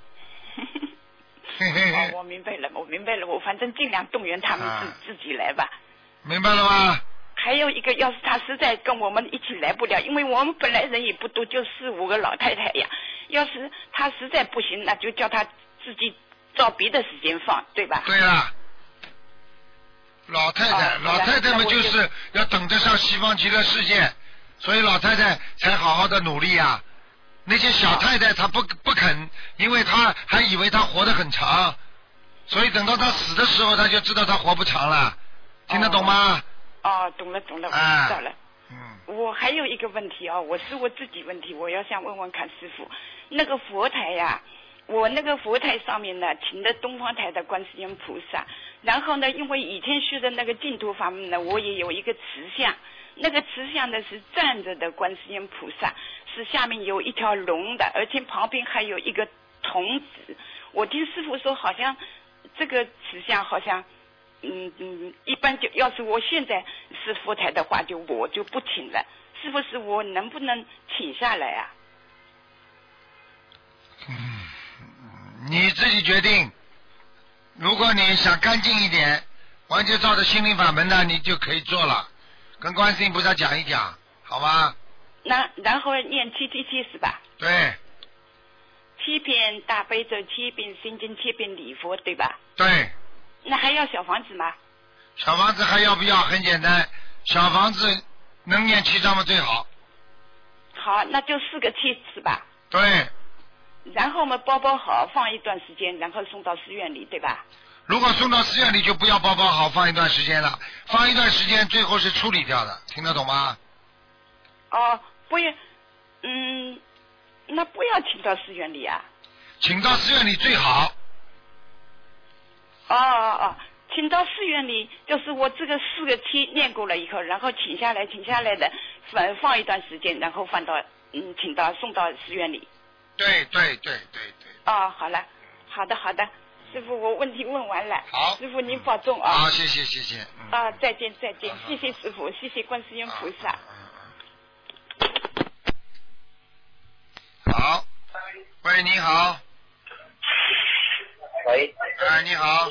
哦，我明白了，我明白了，我反正尽量动员他们自、啊、自己来吧。 明白了吗？ 还有一个，要是他实在跟我们一起来不了，因为我们本来人也不多，就四五个老太太呀。要是他实在不行，那就叫他自己找别的时间放，对吧？ 对了，老太太，哦、老太太们就是要等着上西方极乐世界，所以老太太才好好的努力啊。那些小太太她不不肯，因为她还以为她活得很长，所以等到她死的时候，她就知道她活不长了。听得懂吗？ 哦，哦懂了懂了，我知道了。嗯，我还有一个问题啊，我是我自己问题，我要想问问看师傅，那个佛台呀，我那个佛台上面呢，请的东方台的观世音菩萨，然后呢，因为以前学的那个净土法门呢，我也有一个慈像，那个慈像呢是站着的观世音菩萨，是下面有一条龙的，而且旁边还有一个童子。我听师傅说，好像这个慈像好像。嗯嗯，一般就要是我现在是佛台的话，就我就不请了。是不是我能不能请下来啊？ 嗯，你自己决定。如果你想干净一点，完全照着心灵法门呢，你就可以做了。跟观世音菩萨讲一讲，好吗？ 那然后念七七七是吧？ 对。 七遍大悲咒，七遍心经，七遍礼佛，对吧？ 对。 那还要小房子吗？ 小房子还要不要？很简单，小房子能念七张吗？最好。 好，那就四个七是吧？ 对。 然后我们包包好，放一段时间，然后送到寺院里，对吧？ 如果送到寺院里就不要包包好，放一段时间了，放一段时间最后是处理掉的，听得懂吗？ 哦，不要，嗯，那不要请到寺院里啊。 请到寺院里最好。 哦哦哦，请到寺院里，就是我这个四个七念过了以后，然后请下来，请下来的放放一段时间，然后放到嗯，请到送到寺院里。 对对对对对。 哦，好了，好的好的，师傅，我问题问完了。 好。 师傅您保重啊。 好，谢谢谢谢。嗯、 啊，再见再见，谢谢师傅，谢谢观世音菩萨。 好，喂，你好。 喂。 哎，你好。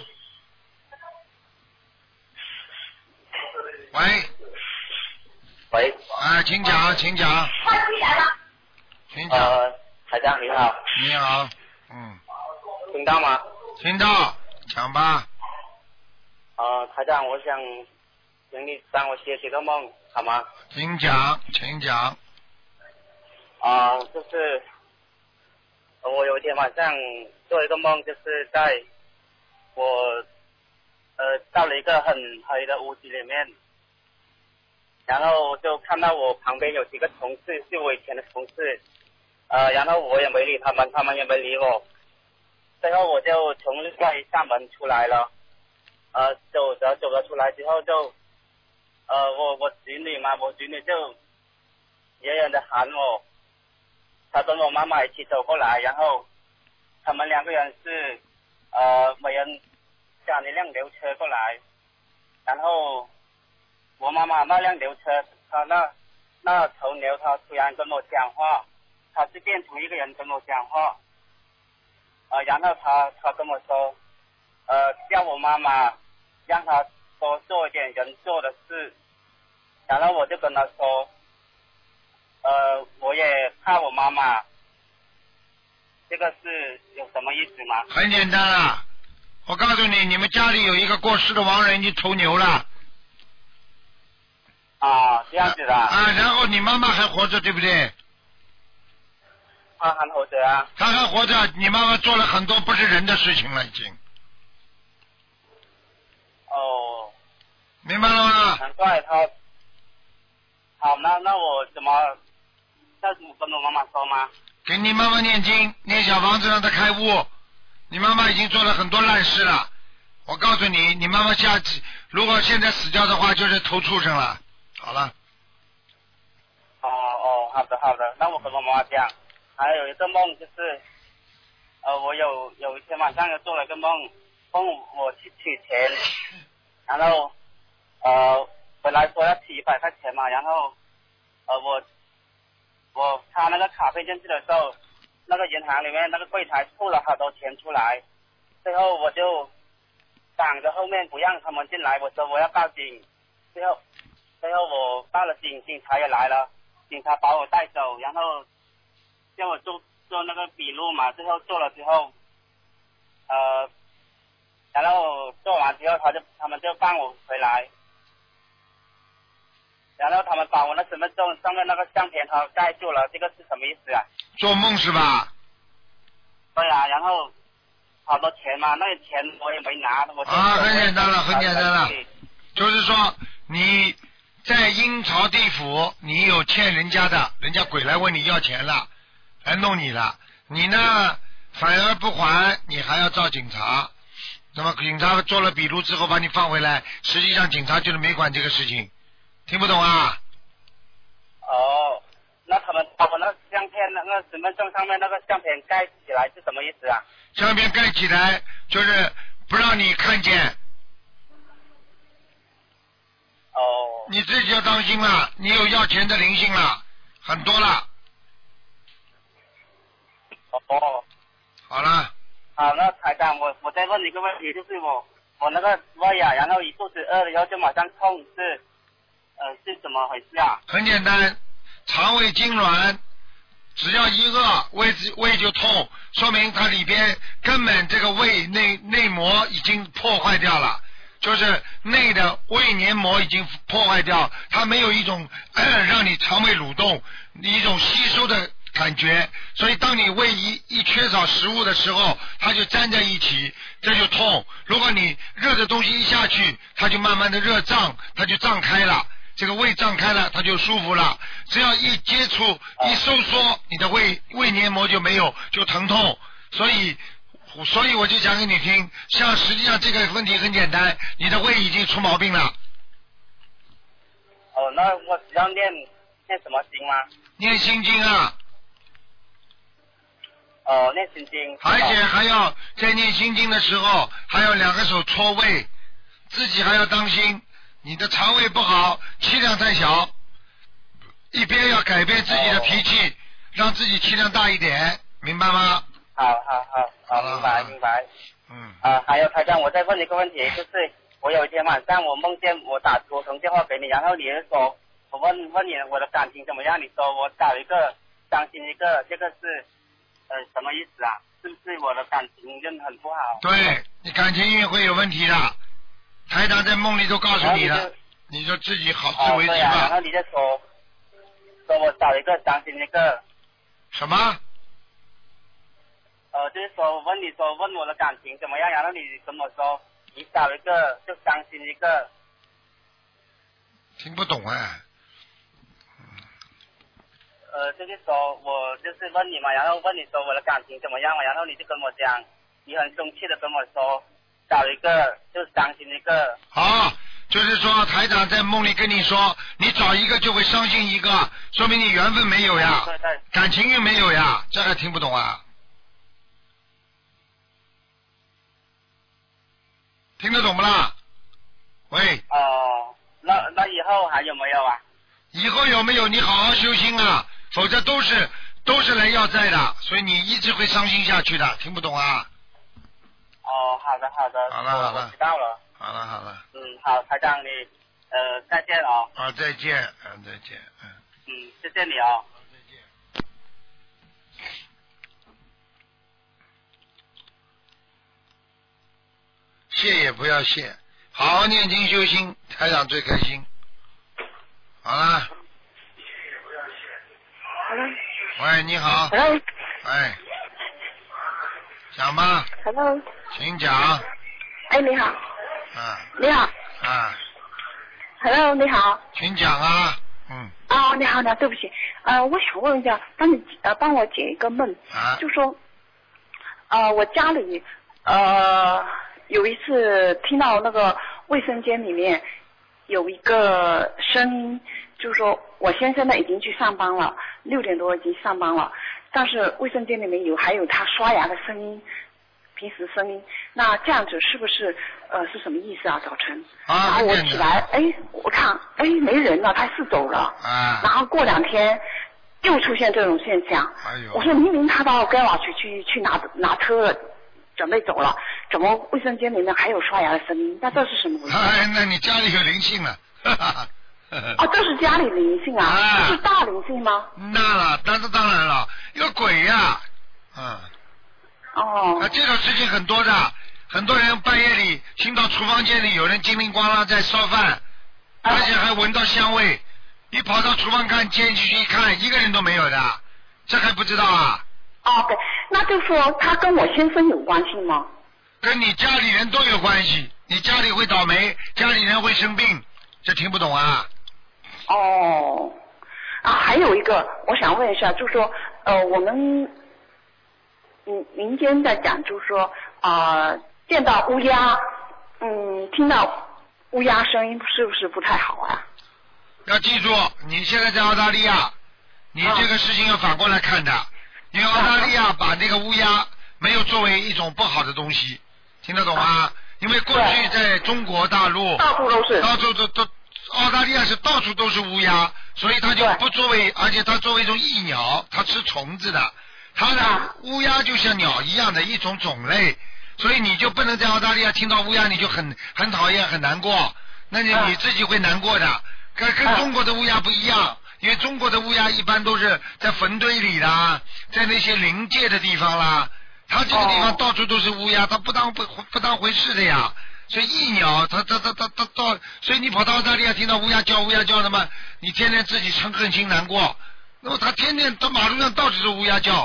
喂。 喂。 啊，请讲，请讲。请讲。 呃，台长你好。 你好。嗯。 听到吗？ 听到，讲吧。 呃，台长，我想请你帮我解几个梦，好吗？ 请讲，请讲。 啊、呃，就是我有一天晚上做一个梦，就是在我呃到了一个很黑的屋子里面，然后就看到我旁边有几个同事，是我以前的同事，呃，然后我也没理他们，他们也没理我，最后我就从另外一扇门出来了，呃，走着走了出来之后就，呃，我我侄女嘛，我侄女就远远的喊我。他跟我妈妈一起走过来，然后他们两个人是呃每人赶一辆牛车过来，然后我妈妈那辆牛车，他那那头牛他突然跟我讲话，他是变成一个人跟我讲话，呃然后他他跟我说，呃叫我妈妈让他多做一点人做的事，然后我就跟他说。呃，我也怕我妈妈，这个是有什么意思吗？ 很简单啊，我告诉你，你们家里有一个过世的亡人已经投牛了。 啊，这样子的。 啊，然后你妈妈还活着，对不对？ 她还活着啊。 她还活着，你妈妈做了很多不是人的事情了，已经。 哦。 明白了吗？ 难怪她。好，那那我怎么？要跟我妈妈说吗？ 给你妈妈念经，念小房子让她开悟。你妈妈已经做了很多烂事了，我告诉你，你妈妈下次如果现在死掉的话，就是投畜生了。好了。 哦哦，好的好的，那我跟我妈妈讲。还有一个梦就是，呃，我有有一天晚上又做了一个梦，梦我去取钱，然后呃本来说要取一百块钱嘛，然后呃我。我插那个卡片进去的时候，那个银行里面那个柜台吐了好多钱出来，最后我就挡着后面不让他们进来，我说我要报警，最后最后我报了警，警察也来了，警察把我带走，然后叫我做做那个笔录嘛，最后做了之后，呃，然后做完之后他就他们就放我回来。然后他们把我的身份证上面那个相片他盖住了，这个是什么意思啊？ 做梦是吧？ 对啊，然后好多钱嘛，那个钱我也没拿。我啊，很简单了，很简单了，就是说你在阴曹地府，你有欠人家的，人家鬼来问你要钱了，来弄你了，你呢反而不还，你还要找警察，那么警察做了笔录之后把你放回来，实际上警察就是没管这个事情。听不懂啊？ 哦，那他们把我那相片、那个身份证上面那个相片盖起来是什么意思啊？ 相片盖起来就是不让你看见。 哦。 你自己要当心了，你有要钱的灵性了，很多了。 哦。 好了。 好，那台长，我我再问你一个问题，就是我我那个胃啊，然后一肚子饿了以后就马上痛，是。呃，是怎么回事啊？ 很简单，肠胃痉挛，只要一饿，胃子胃就痛，说明它里边根本这个胃内内膜已经破坏掉了，就是内的胃黏膜已经破坏掉，它没有一种、呃、让你肠胃蠕动一种吸收的感觉， 所以当你胃一一缺少食物的时候，它就粘在一起，这就痛。如果你热的东西一下去，它就慢慢的热胀，它就胀开了，这个胃胀开了，它就舒服了。只要一接触一收缩，你的胃胃黏膜就没有，就疼痛。所以所以我就讲给你听，像实际上这个问题很简单，你的胃已经出毛病了。 哦，那我只要念念什么经吗？ 念心经啊。 哦，念心经。 而且还要在念心经的时候，还要两个手搓胃，自己还要当心，你的肠胃不好，气量太小，一边要改变自己的脾气，哦、让自己气量大一点，明白吗？ 好好好，好，明白明白。 嗯。 啊，还有台长，我再问一个问题，就是我有一天晚上我梦见我打多通电话给你，然后你就说，我问问你我的感情怎么样，你说我找一个相亲一个，这个是呃什么意思啊？是不是我的感情运很不好？ 对，你感情运会有问题的，台长在梦里都告诉你了，你, 你就自己好自为之吧。 哦、对啊，然后你就说说我找一个相亲一个。 什么？ 呃，就是说问你说问我的感情怎么样，然后你跟我说你找一个就相亲一个。 听不懂哎。 呃，就是说我就是问你嘛，然后问你说我的感情怎么样嘛，然后你就跟我讲，你很生气的跟我说找一个就相亲一个。 好，就是说台长在梦里跟你说，你找一个就会伤心一个，说明你缘分没有呀， 对对， 感情运没有呀，这还听不懂啊？听得懂不啦？喂。 哦，那那以后还有没有啊？ 以后有没有？你好好修心啊，否则都是都是来要债的，所以你一直会伤心下去的。听不懂啊？ 哦，好的好的。 好了好了。 我知道了。 好了好了。 嗯，好，台长你呃再见哦。 啊，再见，嗯，再见，嗯。 嗯，谢谢你哦。 再见。谢也不要谢，好好念经修心，台长最开心。好了。 Hello。 喂，你好。 Hello。 哎。讲吧。 Hello。 请讲。 哎，你好。 啊。 你好。 啊。 Hello， 你好。 请讲啊。嗯。 哦，你好，你好，对不起，呃，我想问一下，帮你呃帮我解一个梦， 啊、 就说，呃，我家里呃有一次听到那个卫生间里面有一个声音，就是说我先生呢已经去上班了，六点多已经上班了，但是卫生间里面有还有他刷牙的声音，平时声音，那这样子是不是呃是什么意思啊？早晨， 啊、 然后我起来，哎，我看，哎，没人了，他是走了， 啊， 然后过两天又出现这种现象， 哎呦， 我说明明他到跟我去去去拿拿车了，准备走了，怎么卫生间里面还有刷牙的声音？那这是什么回事？ 哎，那你家里有灵性了。 哦，这是家里灵性啊， 啊是大灵性吗？ 那了，当然当然了，有鬼呀、啊，嗯。 哦。 啊，这种事情很多的，很多人半夜里听到厨房间里有人叮铃咣啷在烧饭，而且还闻到香味，你跑到厨房看进去一看，一个人都没有的，这还不知道啊？ 哦，对，那就说他跟我先生有关系吗？ 跟你家里人都有关系，你家里会倒霉，家里人会生病，这听不懂啊？ 哦，啊，还有一个，我想问一下，就是说，呃，我们嗯民间在讲，就是说，啊、呃，见到乌鸦，嗯，听到乌鸦声音，是不是不太好啊？ 要记住，你现在在澳大利亚，你这个事情要反过来看的，因为澳大利亚把那个乌鸦没有作为一种不好的东西，听得懂吗？因为过去在中国大陆， 到处都是， 到处都都。澳大利亚是到处都是乌鸦，所以它就不作为，而且它作为一种益鸟，它吃虫子的。它的乌鸦就像鸟一样的一种种类，所以你就不能在澳大利亚听到乌鸦你就很很讨厌很难过，那你你自己会难过的。跟跟中国的乌鸦不一样，因为中国的乌鸦一般都是在坟堆里啦，在那些灵界的地方啦，它这个地方到处都是乌鸦，它不当不不当回事的呀。所以益鸟，它它它它它到，所以你跑到澳大利亚听到乌鸦叫乌鸦叫的嘛，你天天自己嗔恨心难过，那么它天天到马路上到处是乌鸦叫，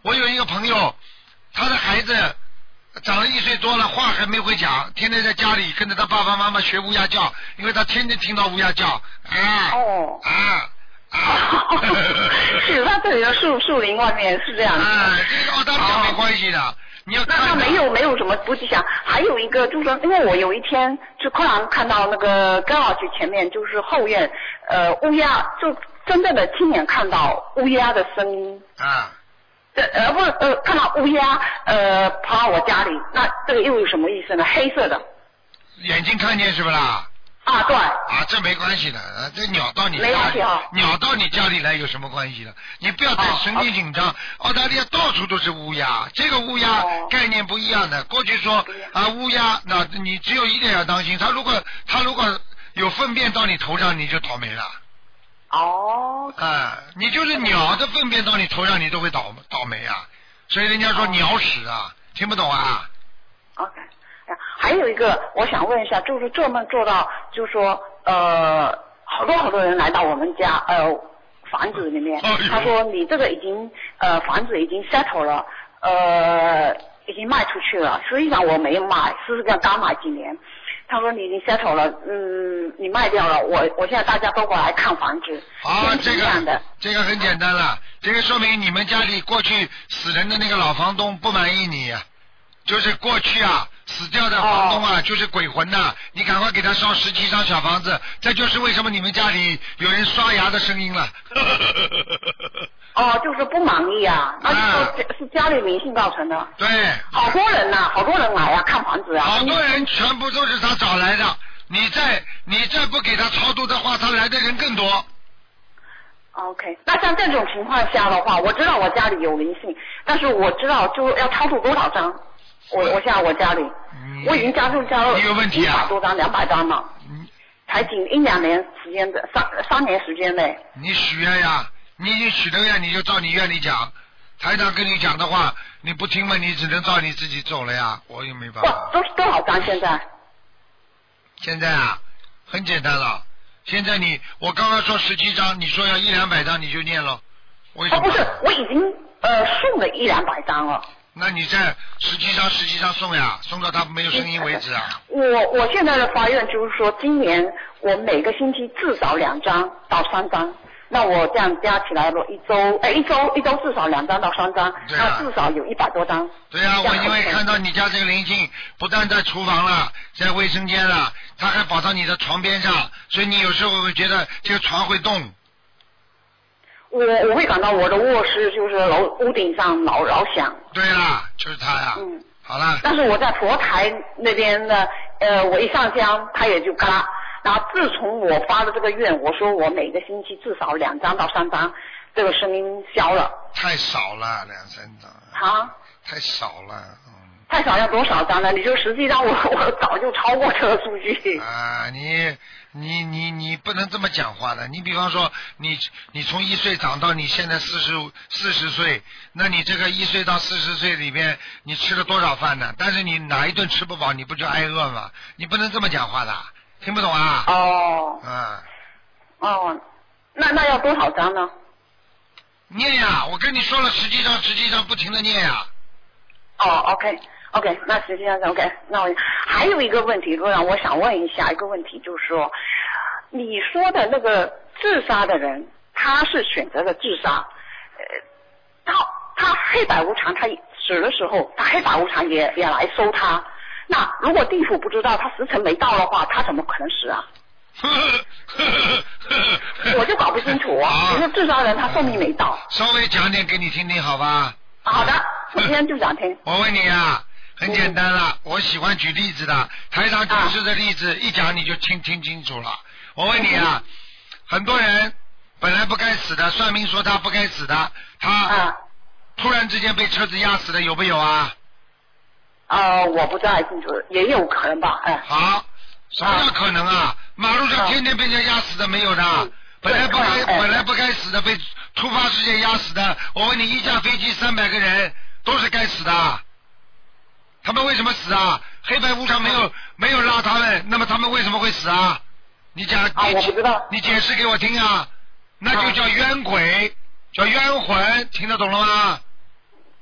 我有一个朋友，他的孩子长了一岁多了，话还没会讲，天天在家里跟着他爸爸妈妈学乌鸦叫，因为他天天听到乌鸦叫，啊哦啊啊！ 是他这里的树树林外面是这样子。 啊，这个澳大利亚没关系的，你要那看的。 他没有没有什么不吉祥，还有一个就是说，因为我有一天就突然看到那个 garage 前面就是后院，呃，乌鸦就真正的亲眼看到乌鸦的声音。 啊。 这呃不呃看到乌鸦呃跑到我家里，那这个又有什么意思呢？黑色的。 眼睛看见是不啦？ 啊，对。 啊，这没关系的，啊这鸟到你没家里， 关系啊鸟到你家里来有什么关系的？你不要太神经紧张。澳大利亚到处都是乌鸦，这个乌鸦哦概念不一样的。过去说啊乌鸦，那你只有一点要当心，它如果它如果有粪便到你头上，你就倒霉了。 哦。 啊，你就是鸟的粪便到你头上，你都会倒倒霉啊。所以人家说鸟屎啊，听不懂啊？ OK。还有一个，我想问一下，就是做梦做到，就是说，呃，好多好多人来到我们家，呃，房子里面， 哎呦他说你这个已经，呃，房子已经 settle 了，呃，已经卖出去了。实际上我没有卖，是刚刚买几年。他说你已经 settle 了，嗯，你卖掉了，我我现在大家都过来看房子， 好，这这样的个这个很简单了，这个说明你们家里过去死人的那个老房东不满意你，就是过去啊死掉的房东啊， 哦、 就是鬼魂呐、啊，你赶快给他烧十七张小房子，这就是为什么你们家里有人刷牙的声音了。 哦，就是不满意啊，那是是家里迷信造成的。 对。 好多人呐、啊，好多人来啊，看房子啊。 好多人全部都是他找来的，你再你再不给他超度的话，他来的人更多。 OK， 那像这种情况下的话，我知道我家里有灵性，但是我知道就要超度多少张。我我现在我家里， 嗯、 我已经加入加了一百多张、两百张了， 嗯、 才仅一两年时间的三三年时间内。 你许愿呀，你已经许了愿，你就照你愿里讲。台长跟你讲的话，你不听嘛，你只能照你自己走了呀，我也没办法。 多多少张现在？ 现在啊，很简单了。现在你，我刚刚说十七张，你说要一两百张，你就念了。为什么？ 哦，不是，我已经呃送了一两百张了。 那你再十七张十七张送呀，送到他没有声音为止啊。 我我现在的发愿就是说，今年我每个星期至少两张到三张。那我这样加起来了，一周哎一周一周至少两张到三张， 啊、 那至少有一百多张。 对啊，我因为看到你家这个灵性不但在厨房了，在卫生间了，它还跑到你的床边上，所以你有时候会觉得这个床会动。 我我会感到我的卧室就是楼屋顶上老老响。 对啦，就是它呀。 嗯。 好了。 但是我在佛台那边呢，呃，我一上香，它也就嘎啦。然后自从我发了这个愿，我说我每个星期至少两张到三张，这个声音消了。 太少了，两三张。 啊？ 太少了，嗯。 太少要多少张呢？你就实际上我我早就超过这个数据。 啊，你你你你不能这么讲话的。你比方说，你你从一岁长到你现在四十四十岁，那你这个一岁到四十岁里边，你吃了多少饭呢？但是你哪一顿吃不饱，你不就挨饿吗？你不能这么讲话的。听不懂啊？ 哦。 啊。 哦，那那要多少张呢？ 念呀，我跟你说了，实际上实际上不停的念呀。 哦 ，OK OK， 那实际上是 OK。那我还有一个问题，罗让我想问一下一个问题，就是说，你说的那个自杀的人，他是选择了自杀，呃，他他黑白无常，他死的时候，他黑白无常也也来收他。那如果地府不知道他时辰没到的话，他怎么可能死啊？我就搞不清楚啊。你说自杀人他寿命没到。 稍微讲点给你听听好吧？ 好的，今天就想听。 我问你啊，很简单了，我喜欢举例子的，台上举示的例子一讲你就听听清楚了。我问你啊，很多人本来不该死的，算命说他不该死的，他突然之间被车子压死的有没有啊？ 呃，我不太清楚，也有可能吧，哎。 好，什么叫可能啊？马路上天天被人家压死的没有的，嗯、本来不该、哎、本来不该死的被突发事件压死的。我问你，一架飞机三百个人都是该死的，他们为什么死啊？黑白无常没有没有拉他们，那么他们为什么会死啊？你讲， 啊、 你我不知道， 你解释给我听啊，那就叫冤鬼，啊、叫冤魂，听得懂了吗？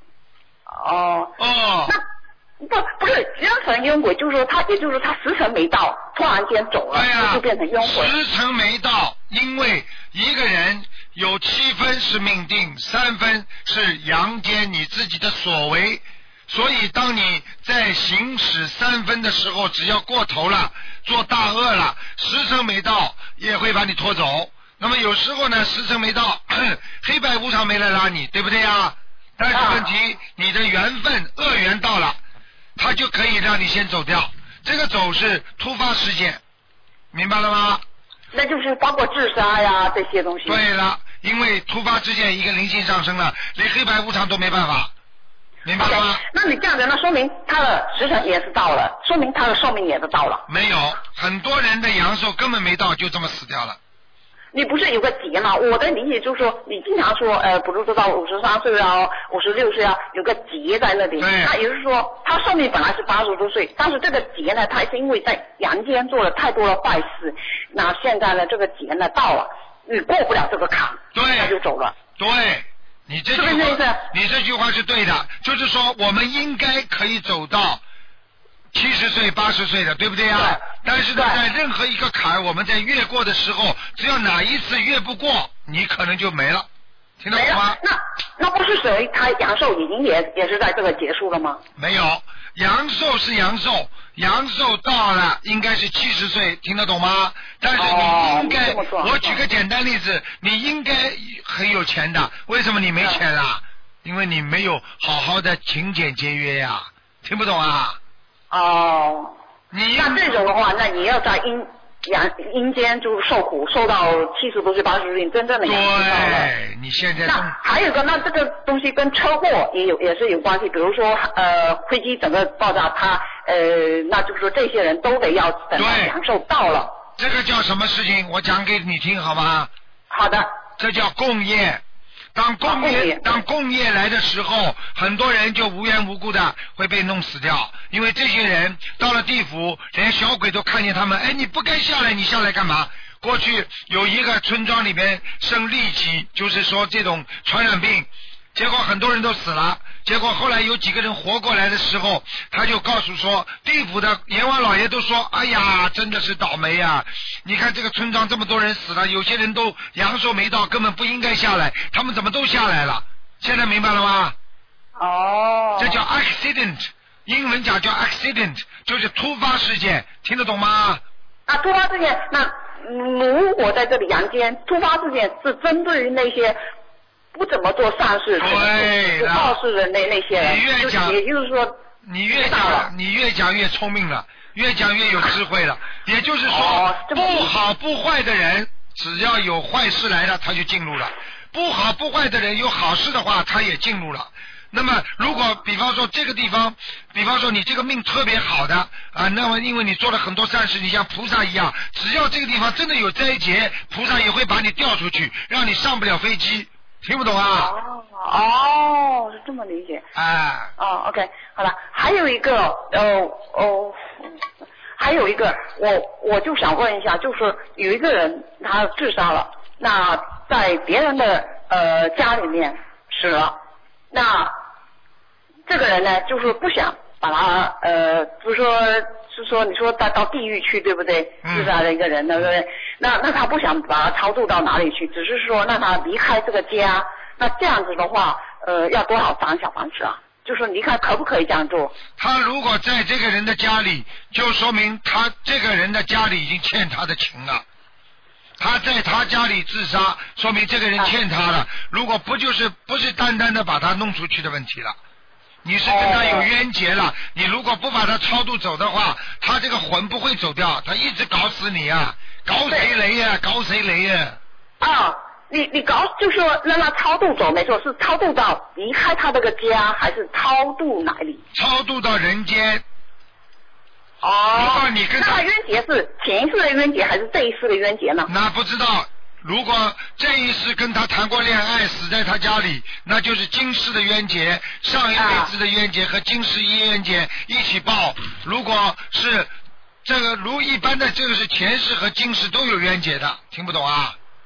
哦。 哦。 那不不是冤魂冤鬼，就是说他，也就是说他时辰没到，突然间走了， 对呀、 就变成冤魂。 时辰没到，因为一个人有七分是命定，三分是阳间你自己的所为。所以当你在行使三分的时候，只要过头了，做大恶了，时辰没到也会把你拖走。那么有时候呢，时辰没到，黑白无常没来拉你，对不对呀？但是问题，啊、你的缘分恶缘到了，他就可以让你先走掉。这个走是突发事件，明白了吗？ 那就是包括自杀呀这些东西。 对了，因为突发事件一个灵性上升了，连黑白无常都没办法。明白吗？ Okay, 那你这样子，那说明他的时辰也是到了，说明他的寿命也是到了。 没有，很多人的阳寿根本没到，就这么死掉了。 你不是有个劫吗？我的理解就是说，你经常说，呃，比如说到五十三岁啊，五十六岁啊，有个劫在那里。那也就是说，他寿命本来是八十多岁，但是这个劫呢，他是因为在阳间做了太多的坏事，那现在呢，这个劫呢到了，你过不了这个坎， 对， 他就走了。 对。你这句话， 是不是你这句话是对的，就是说我们应该可以走到七十岁、八十岁的，对不对啊？但是呢，在任何一个坎，我们在越过的时候，只要哪一次越不过，你可能就没了，听到吗？ 那那不是属于他阳寿已经也也是在这个结束了吗？ 没有，阳寿是阳寿，阳寿到了应该是七十岁，听得懂吗？但是你应该，哦、我举个简单例子，你应该很有钱的，为什么你没钱啦？因为你没有好好的勤俭节约呀、啊，听不懂啊？ 哦， 你那这种的话，那你要在阴阳阴间就受苦，受到七十多岁、八十岁，真正的阳寿到了。 对，你现在那还有一个，那这个东西跟车祸也有也是有关系，比如说呃飞机整个爆炸，它呃那就是说这些人都得要等到阳寿到了。 这个叫什么事情？我讲给你听好吗？ 好的。 这叫共业。当共业、啊、当共业来的时候，很多人就无缘无故的会被弄死掉，因为这些人到了地府，连小鬼都看见他们，哎，你不该下来，你下来干嘛？过去有一个村庄里边生痢疾，就是说这种传染病，结果很多人都死了。结果后来有几个人活过来的时候，他就告诉说，地府的阎王老爷都说，哎呀，真的是倒霉呀！你看这个村庄这么多人死了，有些人都阳寿没到，根本不应该下来，他们怎么都下来了？现在明白了吗？ 哦。 这叫 accident， 英文讲叫 accident， 就是突发事件，听得懂吗？ 啊，突发事件，那如果在这里阳间，突发事件是针对于那些不怎么做善事、 对不好事的那那些人， 你越讲， 也就是说， 你越讲，你越讲越聪明了，越讲越有智慧了。也就是说， 哦、 不好不坏的人，只要有坏事来了，他就进入了；不好不坏的人，有好事的话，他也进入了。那么，如果比方说这个地方，比方说你这个命特别好的啊，那么因为你做了很多善事，你像菩萨一样，只要这个地方真的有灾劫，菩萨也会把你调出去，让你上不了飞机。听不懂啊？ 哦哦，是这么理解。 哎。 哦 ，OK， 好了，还有一个，呃，哦，还有一个，我我就想问一下，就是有一个人他自杀了，那在别人的呃家里面死了，那这个人呢，就是不想把他呃，就是说。是说你说到到地狱去对不对？自杀的一个人对不对？那那他不想把他超度到哪里去，只是说让他离开这个家。那这样子的话，呃，要多少张小房子啊？就是离开可不可以这样做？ 他如果在这个人的家里，就说明他这个人的家里已经欠他的情了。他在他家里自杀，说明这个人欠他了。如果不就是不是单单的把他弄出去的问题了。你是跟他有冤结了，你如果不把他超度走的话，他这个魂不会走掉，他一直搞死你啊，搞谁雷呀、啊，搞谁雷呀、 啊？啊，你你搞就说让他超度走，没错，是超度到离开他这个家，还是超度哪里？ 超度到人间。 哦。 如果你跟他， 那冤结是前一世的冤结还是这一世的冤结呢？ 那不知道。如果这一世跟他谈过恋爱，死在他家里，那就是今世的冤结，上一辈子的冤结和今世一冤结一起报。如果是这个如一般的，这个是前世和今世都有冤结的，听不懂啊？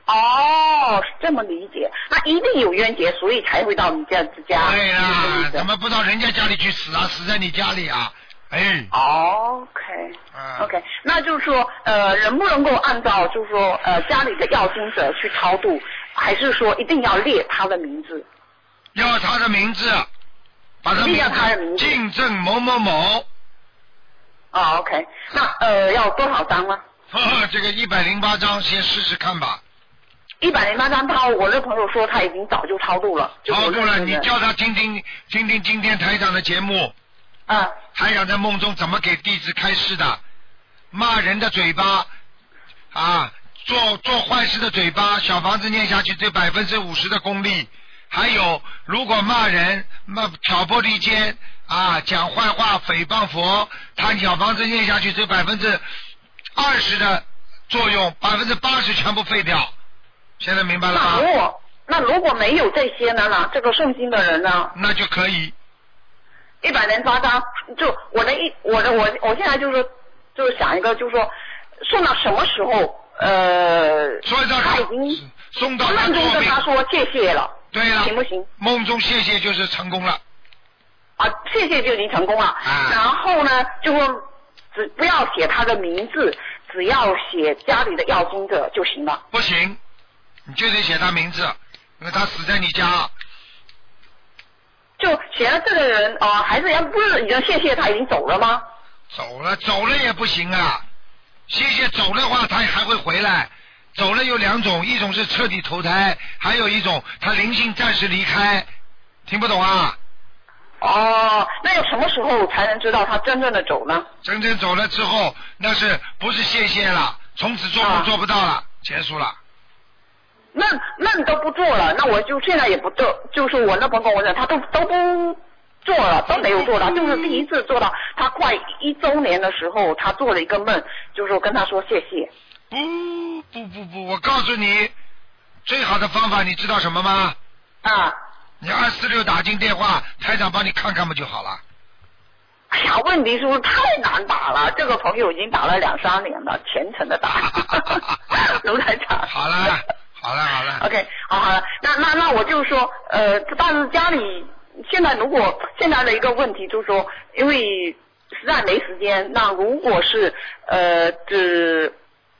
哦，是这么理解，那一定有冤结，所以才会到你这样子家。 对啦，怎么不到人家家里去死啊？死在你家里啊？哎。 OK。 啊、 OK， 那就是说，呃，能不能够按照就是说，呃，家里的要经者去超度，还是说一定要列他的名字？ 要他的名字，把他名字敬正某某某。 啊 ，OK， 那呃要多少张呢？ 呵呵，这个一百零八张，先试试看吧。 一百零八张，他我的朋友说他已经早就超度了。 超度了，你叫他听听听听今天台长的节目。 啊。 台长在梦中怎么给弟子开示的？骂人的嘴巴啊，做做坏事的嘴巴，小房子念下去只百分之五十的功力。还有，如果骂人、骂挑拨离间啊，讲坏话、诽谤佛，他小房子念下去只百分之二十的作用，百分之八十全部废掉。现在明白了吗？ 那如果那如果没有这些呢？呢，这个诵经的人呢？ 那就可以。 一百零八张，就我的一我的我我现在就是就是想一个，就是说送到什么时候？呃， 所以他已经送到梦中跟他说谢谢了。 对了， 行不行？ 梦中谢谢就是成功了。 啊，谢谢就已经成功了。 啊、 然后呢，就说只不要写他的名字，只要写家里的要经者就行了。 不行，你就得写他名字，因为他死在你家。 就写了这个人啊、呃，还是要不是已经谢谢他已经走了吗？ 走了，走了也不行啊。谢谢走的话，他还会回来。走了有两种，一种是彻底投胎，还有一种他灵性暂时离开。听不懂啊？ 哦，那有什么时候才能知道他真正的走呢？ 真正走了之后，那是不是谢谢了？从此做梦、啊、做不到了，结束了。 那那你都不做了，那我就现在也不做，就是我那朋友我他都都不做了，都没有做到，就是第一次做到他快一周年的时候，他做了一个梦，就是我跟他说谢谢。 不不不不，我告诉你，最好的方法你知道什么吗？ 啊。 你二四六打进电话，台长帮你看看不就好了？ 哎呀，问题是不是太难打了？这个朋友已经打了两三年了，虔诚的打。卢台长。 好了，好了，好了。 OK， 好好了，那那那我就说，呃，但是家里现在如果现在的一个问题就是说，因为实在没时间，那如果是呃只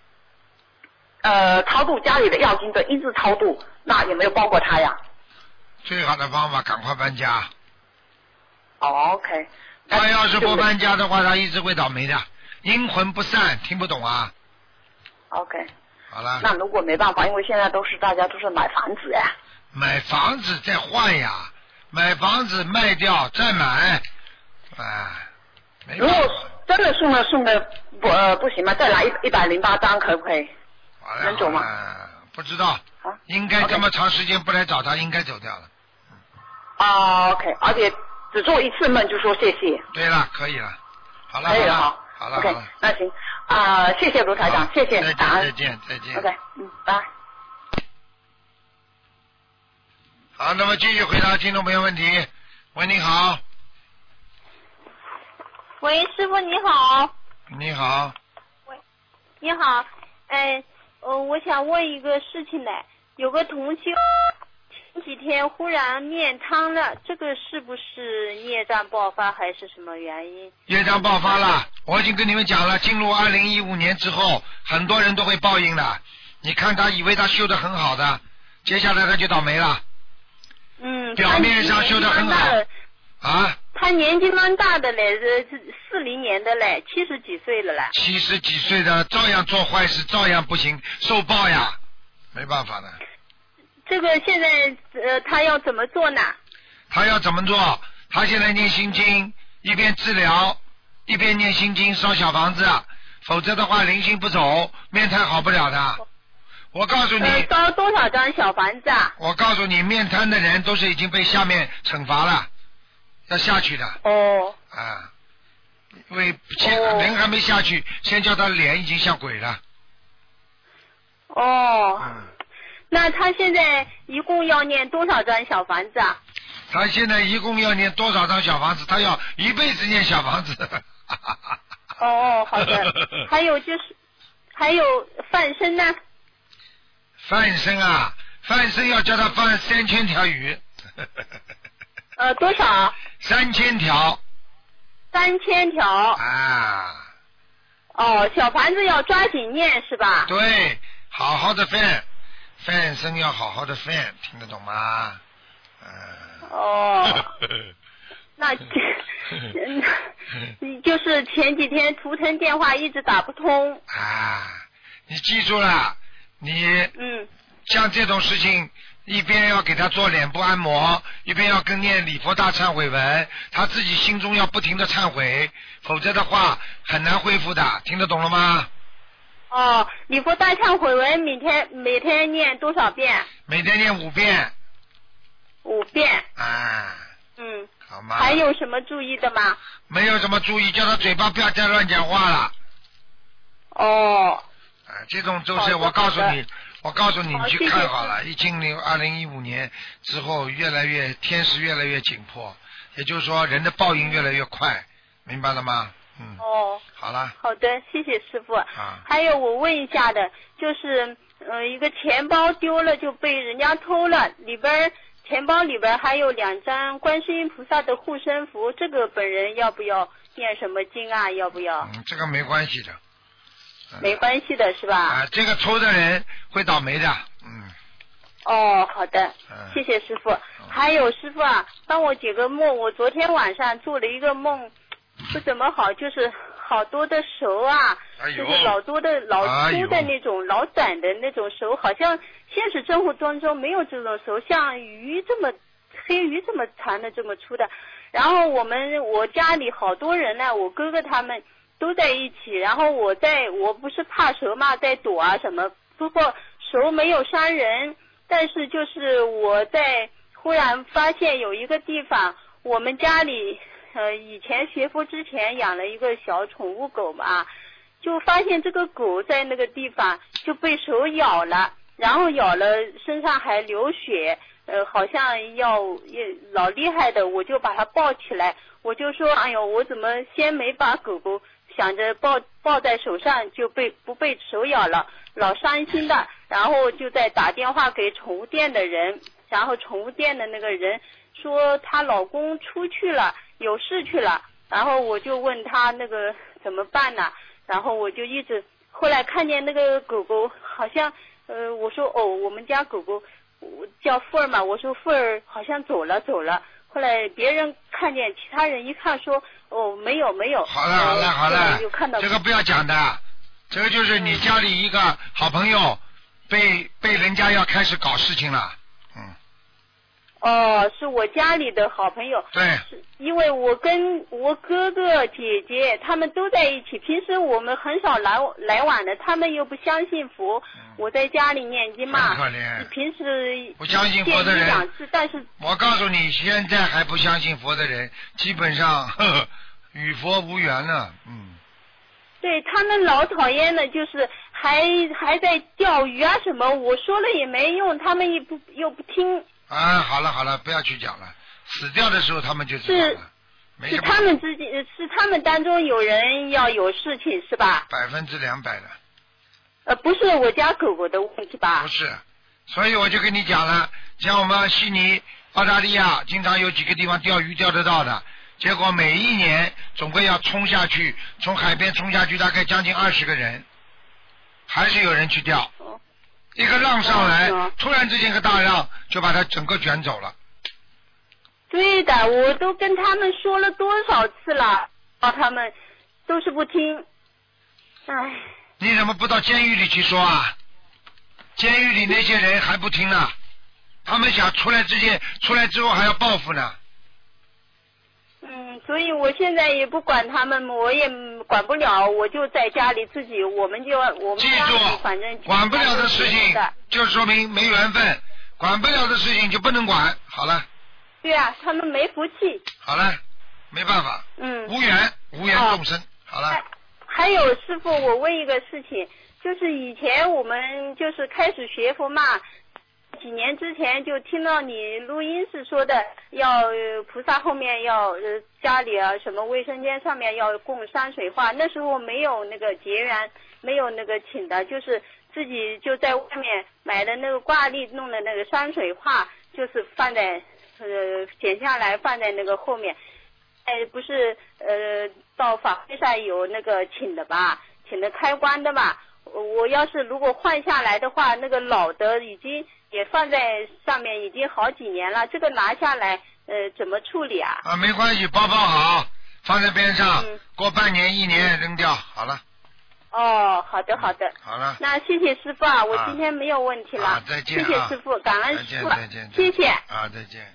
呃超度家里的要经者一直超度，那有没有包括他呀？ 最好的方法，赶快搬家。 哦 OK。 他要是不搬家的话，他一直会倒霉的，阴魂不散，听不懂啊 ？OK。 好了。 那如果没办法，因为现在都是大家都是买房子呀。 买房子再换呀，买房子卖掉再买，哎，没办法。 如果真的送了送的不呃不行吗？再来一一百零八张可不可以？ 好了， 能走吗？ 不知道。啊。应该这么长时间不来找他，应该走掉了。 啊 OK， 而且只做一次梦就说谢谢。 对了，可以了。好了， 可以了， 好，好了 ，OK， 那行啊、呃，谢谢卢台长，谢谢， 再见，再见，再见。 OK， 嗯，拜。 好，那么继续回答听众朋友问题。喂，你好。 喂，师傅你好。 你好。 喂，你好，哎，呃，我想问一个事情呢，有个同修前几天忽然面瘫了，这个是不是业障爆发还是什么原因？ 业障爆发了，我已经跟你们讲了，进入二零一五年之后，很多人都会报应的。你看他以为他修得很好的，接下来他就倒霉了。 嗯。 表面上修得很好。啊？ 他年纪蛮大的嘞，四零年的嘞，七十几岁了啦。 七十几岁的照样做坏事，照样不行，受报呀，没办法的。 这个现在呃，他要怎么做呢？ 他要怎么做？他现在念心经，一边治疗，一边念心经烧小房子，否则的话灵性不走，面瘫好不了的。我告诉你， 呃、烧多少张小房子啊？ 我告诉你，面瘫的人都是已经被下面惩罚了，要下去的。 哦。 啊，因为先、哦、人还没下去，先叫他脸已经像鬼了。 哦。 嗯。 那他现在一共要念多少张小房子啊？ 他现在一共要念多少张小房子？他要一辈子念小房子。 哦，好的。还有就是，还有放生呢？ 放生啊，放生要叫他放三千条鱼。 呃，多少？ 三千条。 三千条。 啊。 哦，小房子要抓紧念是吧？ 对，好好的放，放生要好好的放，听得懂吗？嗯。 哦。那就是前几天图腾电话一直打不通。 啊，你记住了，你嗯， 像这种事情，一边要给他做脸部按摩，一边要跟念礼佛大忏悔文，他自己心中要不停的忏悔，否则的话很难恢复的，听得懂了吗？ 哦，礼佛大忏悔文每天每天念多少遍？ 每天念五遍。 五遍。 啊。 嗯。 好吗？ 还有什么注意的吗？ 没有什么注意，叫他嘴巴不要再乱讲话了。 哦。 啊，这种就是我告诉你，我告诉你，你去看好了。一进零二零一五年之后，越来越天时越来越紧迫，也就是说人的报应越来越快，明白了吗？嗯。 哦。 好了。 好的，谢谢师傅。 啊。 还有我问一下的，就是呃一个钱包丢了就被人家偷了，里边。钱包里边还有两张观世音菩萨的护身符，这个本人要不要念什么经啊？要不要？ 嗯，这个没关系的。 嗯、没关系的是吧？ 啊，这个抽的人会倒霉的，嗯。 哦，好的， 嗯、 谢谢师傅。还有师傅啊，帮我解个梦。我昨天晚上做了一个梦，不怎么好，就是好多的手啊， 哎、 就是老多的老粗的那种、哎、老短的那种手，好像现实生活当中没有这种手，像鱼这么黑鱼这么长的这么粗的。然后我们我家里好多人呢，我哥哥他们都在一起，然后我在我不是怕蛇嘛，在躲啊什么，不过手没有伤人，但是就是我在忽然发现有一个地方，我们家里呃以前学佛之前养了一个小宠物狗嘛，就发现这个狗在那个地方就被手咬了，然后咬了身上还流血，呃好像要也老厉害的，我就把它抱起来，我就说哎呦我怎么先没把狗狗想着抱抱在手上就被不被手咬了，老伤心的，然后就在打电话给宠物店的人，然后宠物店的那个人说她老公出去了有事去了，然后我就问他那个怎么办呢，然后我就一直后来看见那个狗狗好像呃我说哦我们家狗狗叫富儿嘛，我说富儿好像走了走了，后来别人看见其他人一看说哦没有没有。 好了好了好了，这个不要讲的，这个就是你家里一个好朋友被被人家要开始搞事情了，嗯。 哦，是我家里的好朋友。 对。 是因为我跟我哥哥姐姐他们都在一起，平时我们很少来来往的，他们又不相信佛，嗯、我在家里念经嘛。 很可怜。 平时不相信佛的人， 两次，但是我告诉你，现在还不相信佛的人，基本上呵呵与佛无缘了，嗯。 对他们老讨厌的，就是还还在钓鱼啊什么，我说了也没用，他们又不又不听。 啊，好了好了，不要去讲了。死掉的时候他们就知道了。 是是他们之间，是他们当中有人要有事情是吧？ 百分之两百的。 呃，不是我家狗狗的问题吧？ 不是，所以我就跟你讲了，像我们悉尼、澳大利亚，经常有几个地方钓鱼钓得到的，结果每一年总归要冲下去，从海边冲下去，大概将近二十个人，还是有人去钓。 哦一个浪上来，突然之间一个大浪就把它整个卷走了。 对的，我都跟他们说了多少次了，他们都是不听。唉。 你怎么不到监狱里去说啊？监狱里那些人还不听呢，他们想出来之前，出来之后还要报复呢。 嗯，所以我现在也不管他们，我也管不了，我就在家里自己，我们就我们家里反正管不了的事情，就说明没缘分，管不了的事情就不能管。好了。 对啊，他们没福气。 好了，没办法。 嗯。 无缘无缘众生。好了。 还还有师傅，我问一个事情，就是以前我们就是开始学佛嘛。几年之前就听到你录音是说的要、呃、菩萨后面要、呃、家里啊什么卫生间上面要供山水画，那时候没有那个结缘，没有那个请的，就是自己就在外面买的那个挂历弄的那个山水画，就是放在呃剪下来放在那个后面。哎，不是呃到法会上有那个请的吧，请的开光的吧。我要是如果换下来的话，那个老的已经也放在上面已经好几年了，这个拿下来呃怎么处理啊？ 啊，没关系，包包好，放在边上， 嗯、 过半年一年扔掉，好了。 哦，好的好的。 好了。 那谢谢师傅啊，我今天没有问题了。 啊，再见、啊。 谢谢师傅，感恩师傅。 再见再见。 谢谢。 啊，再见。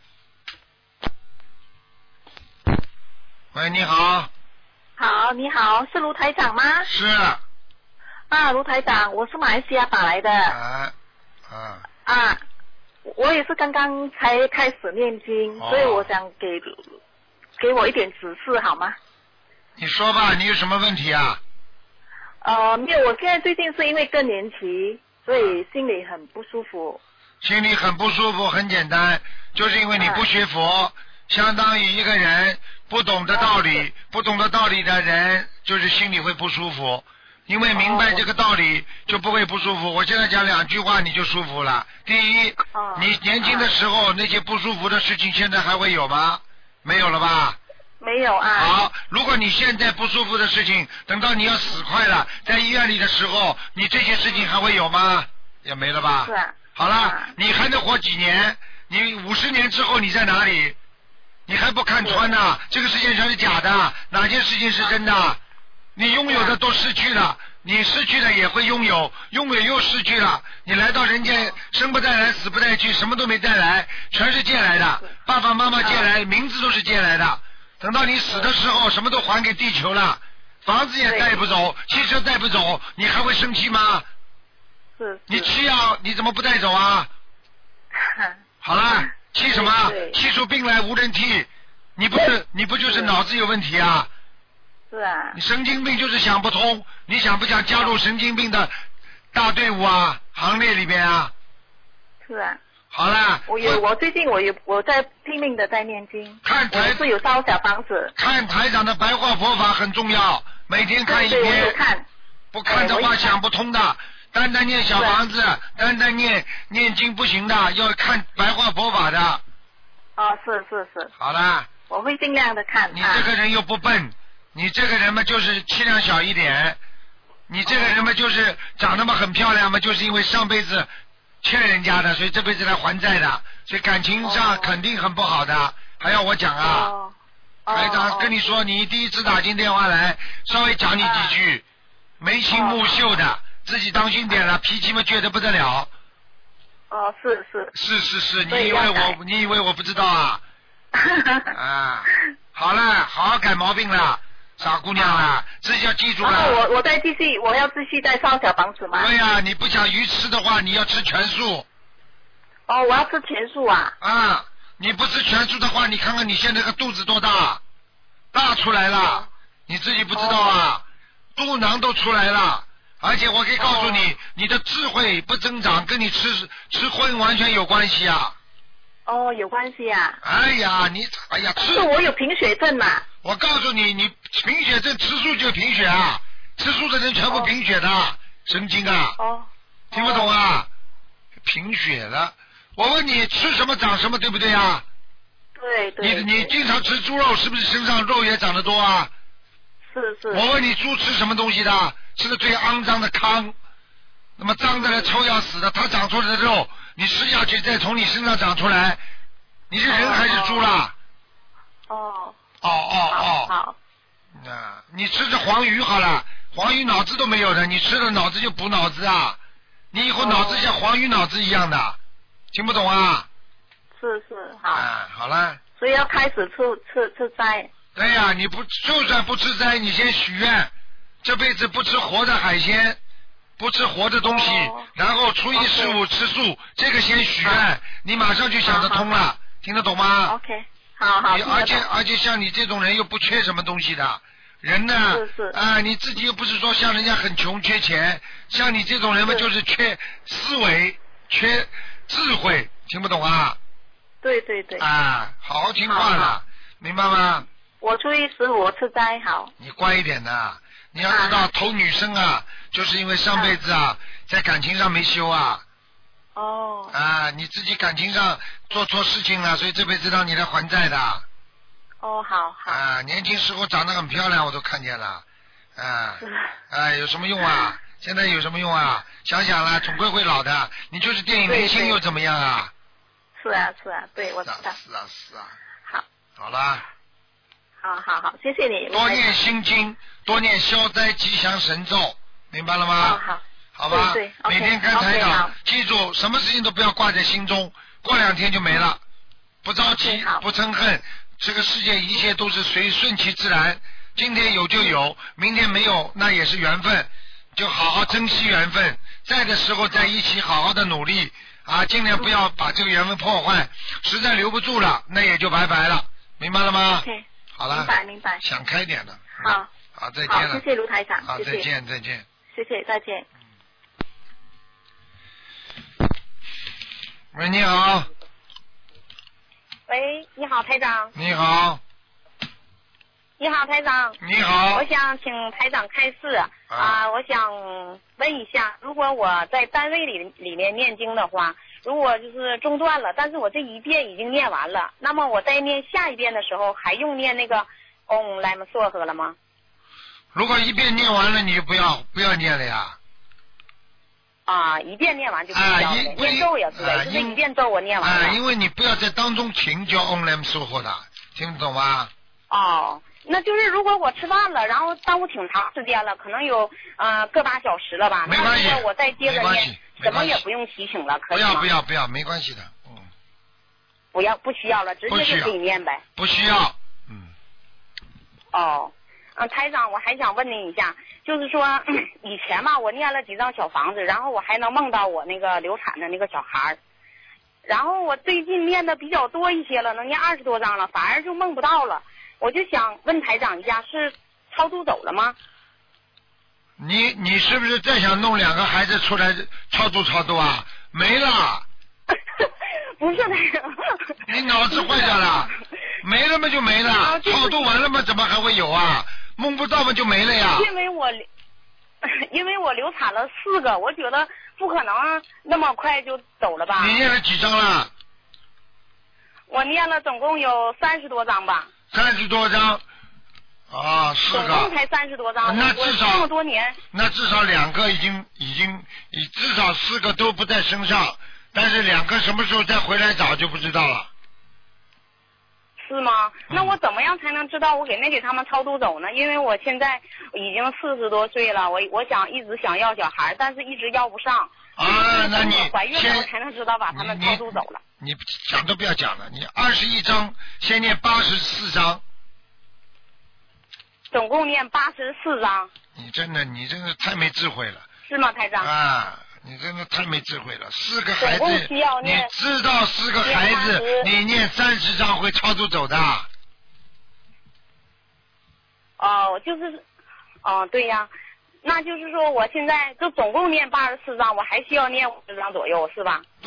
喂，你好。 好，你好，是卢台长吗？ 是。 啊，卢台长，我是马来西亚打来的。 啊啊。 啊，我也是刚刚才开始念经，哦、所以我想给给我一点指示好吗？ 你说吧，你有什么问题啊？ 呃，没有，我现在最近是因为更年期，所以心里很不舒服。 心里很不舒服，很简单，就是因为你不学佛，啊、相当于一个人不懂得道理，啊、不懂得道理的人，就是心里会不舒服。因为明白这个道理，就不会不舒服。我现在讲两句话，你就舒服了。第一， 啊、 你年轻的时候、啊、那些不舒服的事情，现在还会有吗？没有了吧？ 没有啊。 好，如果你现在不舒服的事情，等到你要死快了，在医院里的时候，你这些事情还会有吗？也没了吧？ 是啊。 好了， 啊、 你还能活几年？你五十年之后你在哪里？你还不看穿呢？这个世界上是假的，哪件事情是真的？啊、你拥有的都失去了，你失去了也会拥有，拥有又失去了。你来到人间，生不带来，死不带去，什么都没带来，全是借来的。爸爸妈妈借来，名字都是借来的。等到你死的时候，什么都还给地球了，房子也带不走，汽车带不走，你还会生气吗？ 是。 你气啊，你怎么不带走啊？好了，气什么？气出病来无人替。你不是你不就是脑子有问题啊？ 是啊。 你神经病就是想不通，你想不想加入神经病的大队伍啊？行列里边啊？ 是啊。 好了， 我有我最近我有我在拼命的在念经， 看台我是有烧小房子。 看台长的白话佛法很重要，每天看一遍。对，我有看。不看的话想不通的，单单念小房子，单单念念经不行的，要看白话佛法的。 哦，是是是。 好了。 我会尽量的看。 你这个人又不笨，啊、你这个人嘛就是气量小一点，你这个人嘛就是长得嘛很漂亮嘛，就是因为上辈子欠人家的，所以这辈子来还债的，所以感情上肯定很不好的，还要我讲啊？ 哦。 台长跟你说，你第一次打进电话来，稍微讲你几句，眉清目秀的，自己当心点了，脾气嘛倔得不得了。 哦，是是。 是是是，你以为我你以为我不知道啊？啊，好了，好好改毛病了，傻姑娘了，自己要记住了。 然后我我再继续，我要继续再烧小房子吗？ 对呀、啊，你不想鱼吃的话，你要吃全素。 哦，我要吃全素啊。 啊，你不吃全素的话，你看看你现在这个肚子多大，大出来了，你自己不知道啊，哦、肚囊都出来了，而且我可以告诉你，哦、你的智慧不增长，跟你吃吃荤完全有关系啊。 哦，有关系啊！ 哎呀，你哎呀，吃。 是我有贫血症嘛？ 我告诉你，你贫血症吃素就贫血啊！吃素的人全部贫血的，哦、神经啊！ 哦。 听不懂啊？贫血了。我问你，吃什么长什么，对不对啊？ 对对。 你你经常吃猪肉，是不是身上肉也长得多啊？ 是是。 我问你，猪吃什么东西的？吃的最肮脏的糠，那么脏的来臭要死的，它长出来的肉。你吃下去，再从你身上长出来，你是人还是猪啦？ 哦。 哦哦哦。 好。 啊，你吃着黄鱼好了，黄鱼脑子都没有的，你吃了脑子就补脑子啊！你以后脑子像黄鱼脑子一样的，哦、听不懂啊？ 是是好。 啊，好了。 所以要开始吃吃吃斋。 对呀、啊，你不就算不吃斋，你先许愿，这辈子不吃活的海鲜。不吃活的东西，哦、然后初一十五吃素， okay. 这个先许愿，啊、你马上就想得通了，好好听得懂吗 ？OK， 好好。 而且而且像你这种人又不缺什么东西的人呢， 是是啊、呃，你自己又不是说像人家很穷缺钱，像你这种人嘛，就是缺思维、缺智慧，听不懂啊？ 对对对。 啊，好好听话了，明白吗？ 我初一十五吃斋好。 你乖一点的。 你要知道，投女生啊，就是因为上辈子啊，在感情上没修啊。 哦。 啊，你自己感情上做错事情了，所以这辈子让你来还债的。 哦，好好。 啊，年轻时候长得很漂亮，我都看见了。啊。哎，有什么用啊？现在有什么用啊？想想了，总归会老的。你就是电影明星又怎么样啊？ 是啊，是啊，对，我知道。 是啊，是啊。 好。 好啦。 好好好，谢谢你。 多念心经，多念消灾吉祥神咒，明白了吗？ 好好。 好吧。 对对。 每天跟台长，记住，什么事情都不要挂在心中，过两天就没了，不着急，不嗔恨，这个世界一切都是随顺其自然，今天有就有，明天没有那也是缘分，就好好珍惜缘分，在的时候在一起好好的努力啊，尽量不要把这个缘分破坏，实在留不住了，那也就拜拜了，明白了吗？ OK。 好了， 明白明白。 想开点的。 好。 好，再见了。 好，谢谢卢台长。 好，再见，再见。 谢谢，再见。 喂，你好。 喂，你好，台长。 你好。 你好，台长。 你好。 我想请台长开示啊、呃，我想问一下，如果我在单位里里面念经的话，如果就是中断了，但是我这一遍已经念完了，那么我在念下一遍的时候，还用念那个 Om Lam Soh 了吗？ 如果一遍念完了，你就不要不要念了呀。 啊，一遍念完就不要了。啊、念咒也是的， 啊、 就是一遍咒我念完了。 啊，因为你不要在当中停叫 Om Lam Soh 的，听得懂吗？ 哦。那就是如果我吃饭了，然后耽误挺长时间了，可能有呃个把小时了吧。 没关系。 那我再接着念，什么也不用提醒了，可以吗？ 不要不要不要，没关系的，嗯。 不要不需要了，直接就可以念呗。 不需要，嗯。 哦，嗯，台长，我还想问您一下，就是说、嗯、以前嘛，我念了几张小房子，然后我还能梦到我那个流产的那个小孩儿，然后我最近念的比较多一些了，能念二十多张了，反而就梦不到了。我就想问台长一下，是超度走了吗？ 你你是不是再想弄两个孩子出来超度超度啊？没了。 不是台长。 你脑子坏掉了？没了嘛就没了，超度完了嘛怎么还会有啊？梦不到嘛就没了呀。 因为我因为我流产了四个，我觉得不可能那么快就走了吧。 你念了几张了？ 我念了总共有三十多张吧。 三十多张，啊，四个， 总共才三十多张， 那至少这么多年， 那至少两个已经已经，至少四个都不在身上，但是两个什么时候再回来找就不知道了。 是吗？那我怎么样才能知道我给没给他们超度走呢？因为我现在已经四十多岁了，我我想一直想要小孩，但是一直要不上。 啊，那你怀孕了我才能知道把他们超度走了。 你讲都不要讲了，你二十一章，先念八十四章。 总共念八十四章。 你真的，你真的太没智慧了。 是吗，台长？ 啊，你真的太没智慧了。四个孩子， 你知道四个孩子，你念三十章会超度走的。 哦，就是，哦，对呀。那就是说，我现在就总共念八十四章，我还需要念五十章左右，是吧？ 对。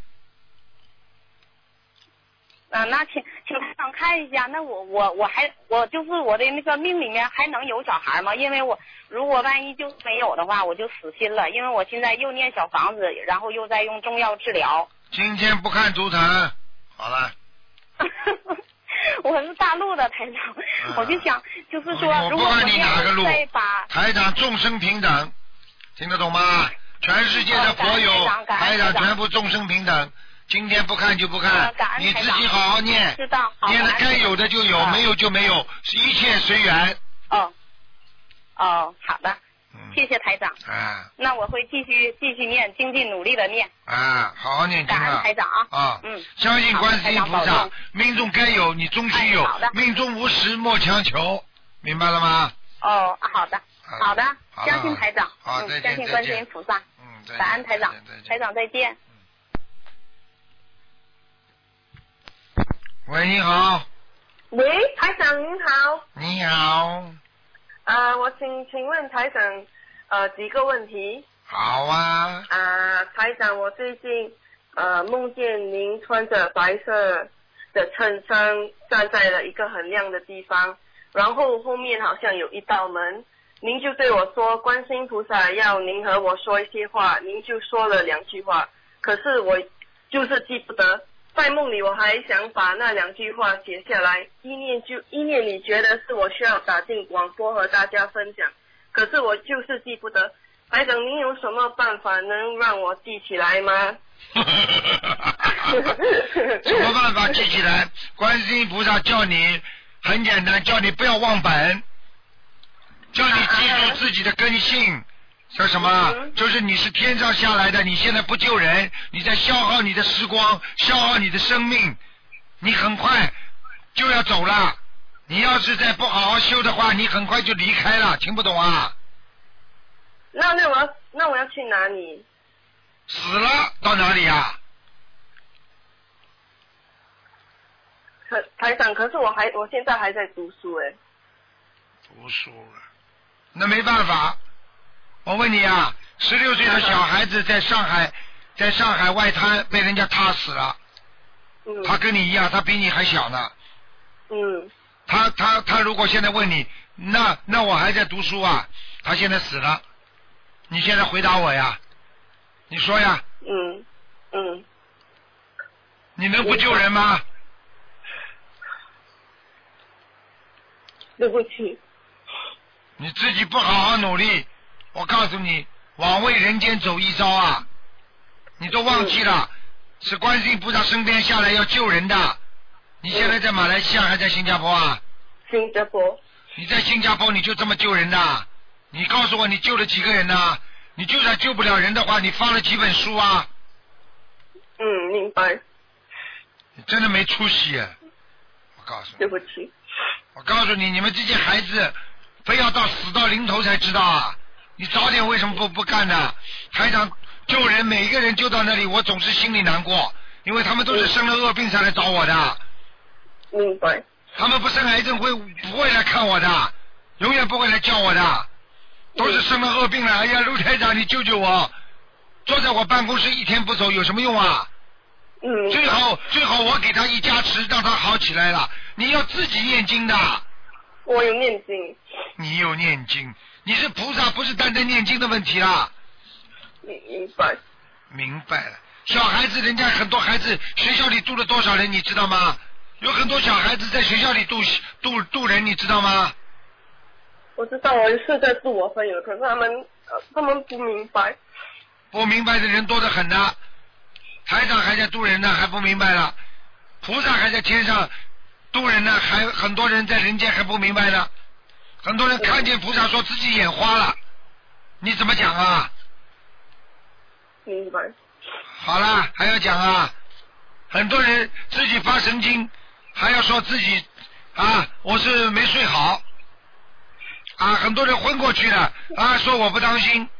嗯、呃，那请请台长看一下，那我我我还我就是我的那个命里面还能有小孩吗？因为我如果万一就没有的话，我就死心了。因为我现在又念小房子，然后又在用中药治疗。 今天不看图腾，好了。 我是大陆的台长，嗯、我就想就是说， 我不管你哪个路， 再把台长众生平等，听得懂吗？全世界的佛友， 哦、 台长全部众生平等。今天不看就不看， 呃、 你自己好好念， 知道， 念的该有的就有，没有就没有，一切随缘。 哦，哦，好的，嗯、谢谢台长。 啊， 那我会继续继续念，精进努力的念。 啊，好好念经啊。 感恩台长啊。 啊， 嗯， 相信观世音菩萨，命中该有你终须有， 哎、 命中无时莫强求，明白了吗？ 哦，好的，好的， 好相信台长， 好， 嗯，相信观世音菩萨， 嗯， 感恩台长，台长再见。 喂，你好。 喂，台长您好。 你好。 呃，我请请问台长呃几个问题。 好啊。 啊、呃，台长，我最近呃梦见您穿着白色的衬衫站在了一个很亮的地方，然后后面好像有一道门， 您就对我说，观世音菩萨要您和我说一些话，您就说了两句话，可是我就是记不得。在梦里我还想把那两句话写下来，意念就意念里觉得是我需要打进广播和大家分享，可是我就是记不得。台长，您有什么办法能让我记起来吗？ 什么办法记起来？观世音菩萨叫你很简单，叫你不要忘本，叫你记住自己的根性。说什么？就是你是天上下来的，你现在不救人，你在消耗你的时光，消耗你的生命，你很快就要走了。你要是再不好好修的话，你很快就离开了。听不懂啊？ 那那我要那我要去哪里？ 死了到哪里啊？ 可台长，可是我还我现在还在读书哎。 读书了，那没办法。我问你啊，十六岁的小孩子在上海，在上海外滩被人家踏死了。 嗯。 他跟你一样，他比你还小呢。 嗯。 他他他如果现在问你，那那我还在读书啊？他现在死了，你现在回答我呀？你说呀？ 嗯嗯。 你能不救人吗？ 对不起。 你自己不好好努力。我告诉你，枉为人间走一遭啊！你都忘记了，是观世音菩萨升天下来要救人的。你现在在马来西亚还在新加坡啊？ 新加坡。 你在新加坡你就这么救人的？你告诉我你救了几个人呢？你就算救不了人的话，你发了几本书啊？ 嗯，明白。 你真的没出息，我告诉你。 对不起。 我告诉你，你们这些孩子，非要到死到临头才知道啊！你早点为什么不不干呢？台长救人，每一个人救到那里，我总是心里难过，因为他们都是生了恶病才来找我的。 明白。 他们不生癌症会不会来看我的，永远不会来叫我的，都是生了恶病了。哎呀，卢台长，你救救我！坐在我办公室一天不走有什么用啊？ 嗯。 最好最好我给他一加持，让他好起来了。你要自己念经的。 我有念经。 你有念经。你是菩萨，不是单单念经的问题啦。 明白。 明白了。小孩子，人家很多孩子学校里度了多少人，你知道吗？有很多小孩子在学校里度度度人，你知道吗？ 我知道，我是在度我朋友，可是他们呃，他们不明白。 不明白的人多得很呢。台长还在度人呢，还不明白了。菩萨还在天上度人呢，还很多人在人间还不明白呢。很多人看见菩萨说自己眼花了，你怎么讲啊？ 明白。 好了，还要讲啊？很多人自己发神经，还要说自己啊，我是没睡好啊，很多人昏过去了啊，说我不当心。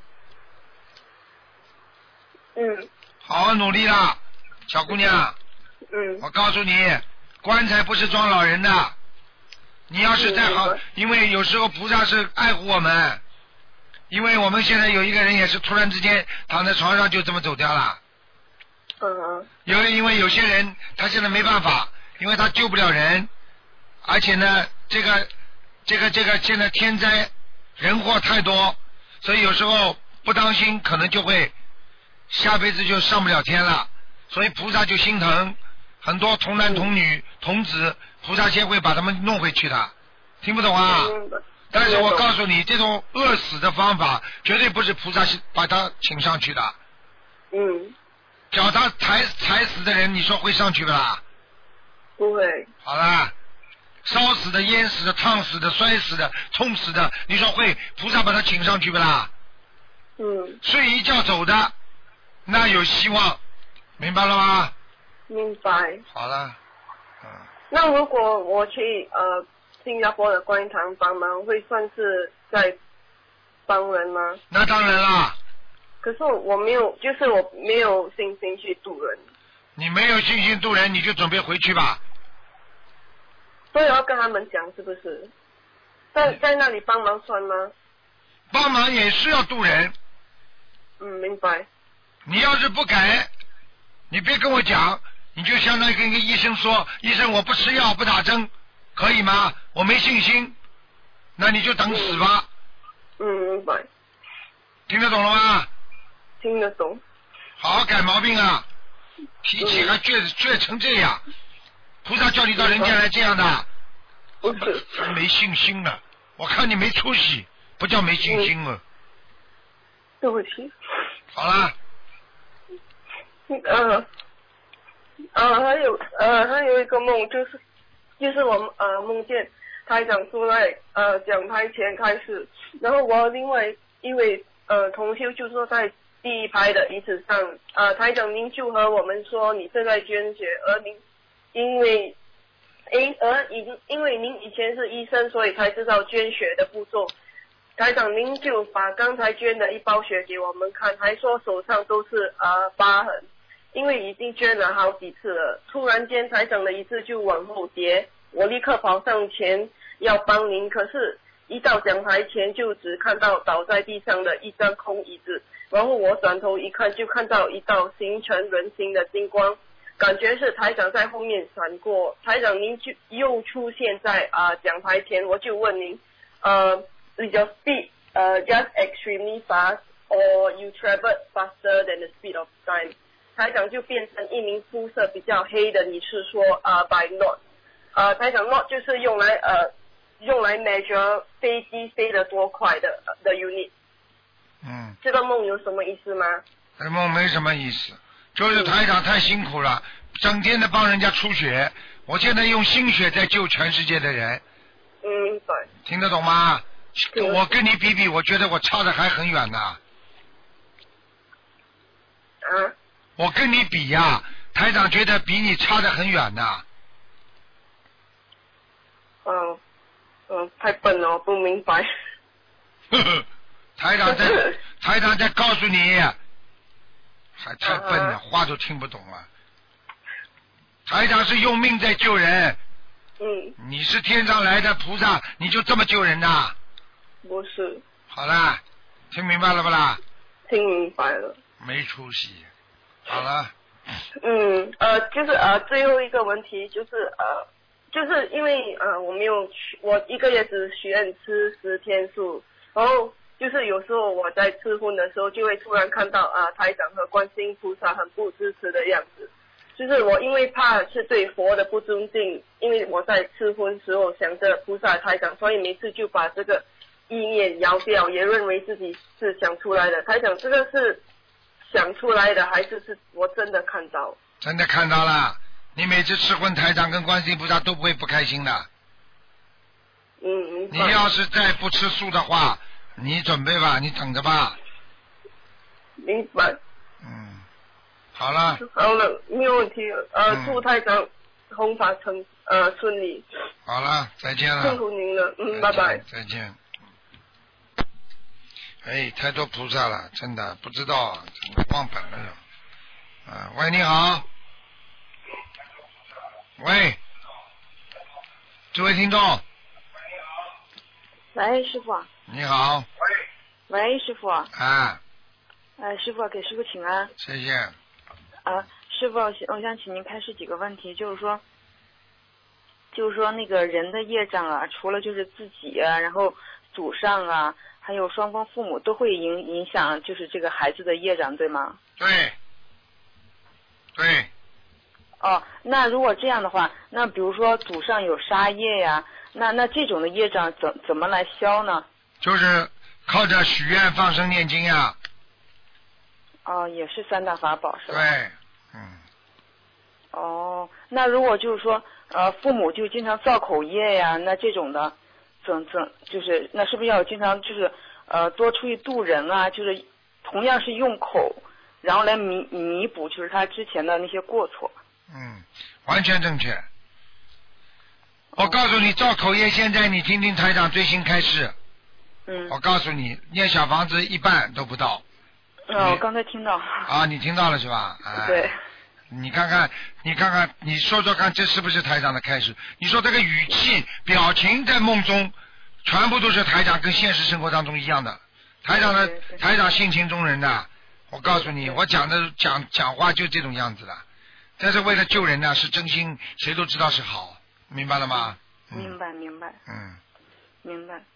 嗯。 好好努力啦，小姑娘。 嗯。 我告诉你，棺材不是装老人的。你要是再好，因为有时候菩萨是爱护我们，因为我们现在有一个人也是突然之间躺在床上就这么走掉了。 嗯。 有因为有些人他现在没办法，因为他救不了人，而且呢，这个这个这个现在天灾人祸太多，所以有时候不当心可能就会下辈子就上不了天了，所以菩萨就心疼。很多童男童女童子，菩萨先会把他们弄回去的，听不懂啊？但是我告诉你，这种饿死的方法绝对不是菩萨把他请上去的。 嗯。 脚他踩踩死的人，你说会上去不啦？ 不会。 好啦，烧死的、淹死的、烫死的、摔死的、痛死的，你说会菩萨把他请上去不啦？ 嗯。 睡一觉走的，那有希望，明白了吗？ 明白。 好了。嗯。 那如果我去呃新加坡的观音堂帮忙，会算是在帮人吗？ 那当然啦。 可是我没有，就是我没有信心去渡人。 你没有信心渡人，你就准备回去吧。 所以我要跟他们讲，是不是？在在那里帮忙算吗？ 帮忙也是要渡人。 嗯，明白。 你要是不改，你别跟我讲，你就相当于跟一个医生说，医生我不吃药不打针，可以吗？我没信心，那你就等死吧。 嗯，明白。 听得懂了吗？ 听得懂。 好好改毛病啊！脾气还倔倔成这样，菩萨叫你到人间来这样的， 不是还没信心呢。我看你没出息，不叫没信心了。 对不起。 好了。 呃呃，还有呃还有一个梦，就是就是我呃梦见台长出来呃讲台前开始，然后我另外一位呃同修就坐在第一排的椅子上，呃台长您就和我们说你正在捐血，而您因为因而因因为您以前是医生，所以才知道捐血的步骤。台长您就把刚才捐的一包血给我们看，还说手上都是呃疤痕，因为已经捐了好几次了。突然间台长的椅子就往后跌，我立刻跑上前要帮您，可是一到讲台前就只看到倒在地上的一张空椅子，然后我转头一看就看到一道形成人形的金光，感觉是台长在后面闪过。台长您就又出现在啊、呃、讲台前，我就问您呃 is your speed uh, just extremely fast or you traveled faster than the speed of time？ 台长就变成一名肤色比较黑的女士说啊、uh, by knot， 呃台长 knot 就是用来呃用来 measure 飞机飞得多快的的 unit。 嗯， 这个梦有什么意思吗？ 这个梦没什么意思，就是台长太辛苦了，整天的帮人家出血，我现在用心血在救全世界的人。 嗯，对。 听得懂吗？我跟你比比，我觉得我差的还很远呢。 啊？ 我跟你比呀、啊，台长觉得比你差的很远呢。 嗯嗯，太笨了，我不明白。 呵呵，台长在台长在告诉你，还太笨了，话都听不懂了。台长是用命在救人。 嗯。 你是天上来的菩萨，你就这么救人呐？ 不是。 好啦，听明白了不啦？ 听明白了。 没出息。好了。 嗯，呃，就是呃，最后一个问题就是呃，就是因为呃，我没有去，我一个月只许愿吃十天素，然后就是有时候我在吃荤的时候，就会突然看到啊、呃，台长和观世音菩萨很不支持的样子。就是我因为怕是对佛的不尊敬，因为我在吃荤时候想着菩萨台长，所以每次就把这个意念摇掉，也认为自己是想出来的。台长，这个是想出来的，还是是我真的看到？ 真的看到了，你每次吃荤，台长跟观世音菩萨都不会不开心的。 嗯嗯。 你要是再不吃素的话，你准备吧，你等着吧。 明白。 嗯。好了， 好了，没有问题了。呃，嗯、祝台长弘法成呃顺利。 好了，再见了。 辛苦您了，嗯，拜拜。 再见。哎，太多菩萨了，真的不知道，真的忘本了。啊，喂，你好。喂，这位听众。 喂，师傅。 你好。 喂。喂，师傅。 啊。 呃，师傅，给师傅请安。 谢谢。 啊，师傅，我想请您开示几个问题，就是说，就是说那个人的业障啊，除了就是自己啊，然后祖上啊，还有双方父母都会影影响，就是这个孩子的业障，对吗？ 对。对。 哦，那如果这样的话，那比如说祖上有杀业呀，那那这种的业障怎怎么来消呢？ 就是靠着许愿、放生、念经呀。 哦，也是三大法宝是吧？ 对，嗯。 哦，那如果就是说，呃，父母就经常造口业呀，那这种的，怎怎就是那是不是要经常就是呃多出去度人啊？就是同样是用口，然后来弥弥补就是他之前的那些过错。 嗯，完全正确。我告诉你，造口业现在你听听台长最新开示。 嗯。 我告诉你，念小房子一半都不到。 哦，我刚才听到。 啊，你听到了是吧？哎、 对。 你看看，你看看，你说说看，这是不是台长的开始？你说这个语气、表情在梦中，全部都是台长跟现实生活当中一样的。台长的台长性情中人的，我告诉你，我讲的讲讲话就这种样子的。但是为了救人呢，是真心，谁都知道是好，明白了吗？ 明白明白。 嗯。 明白。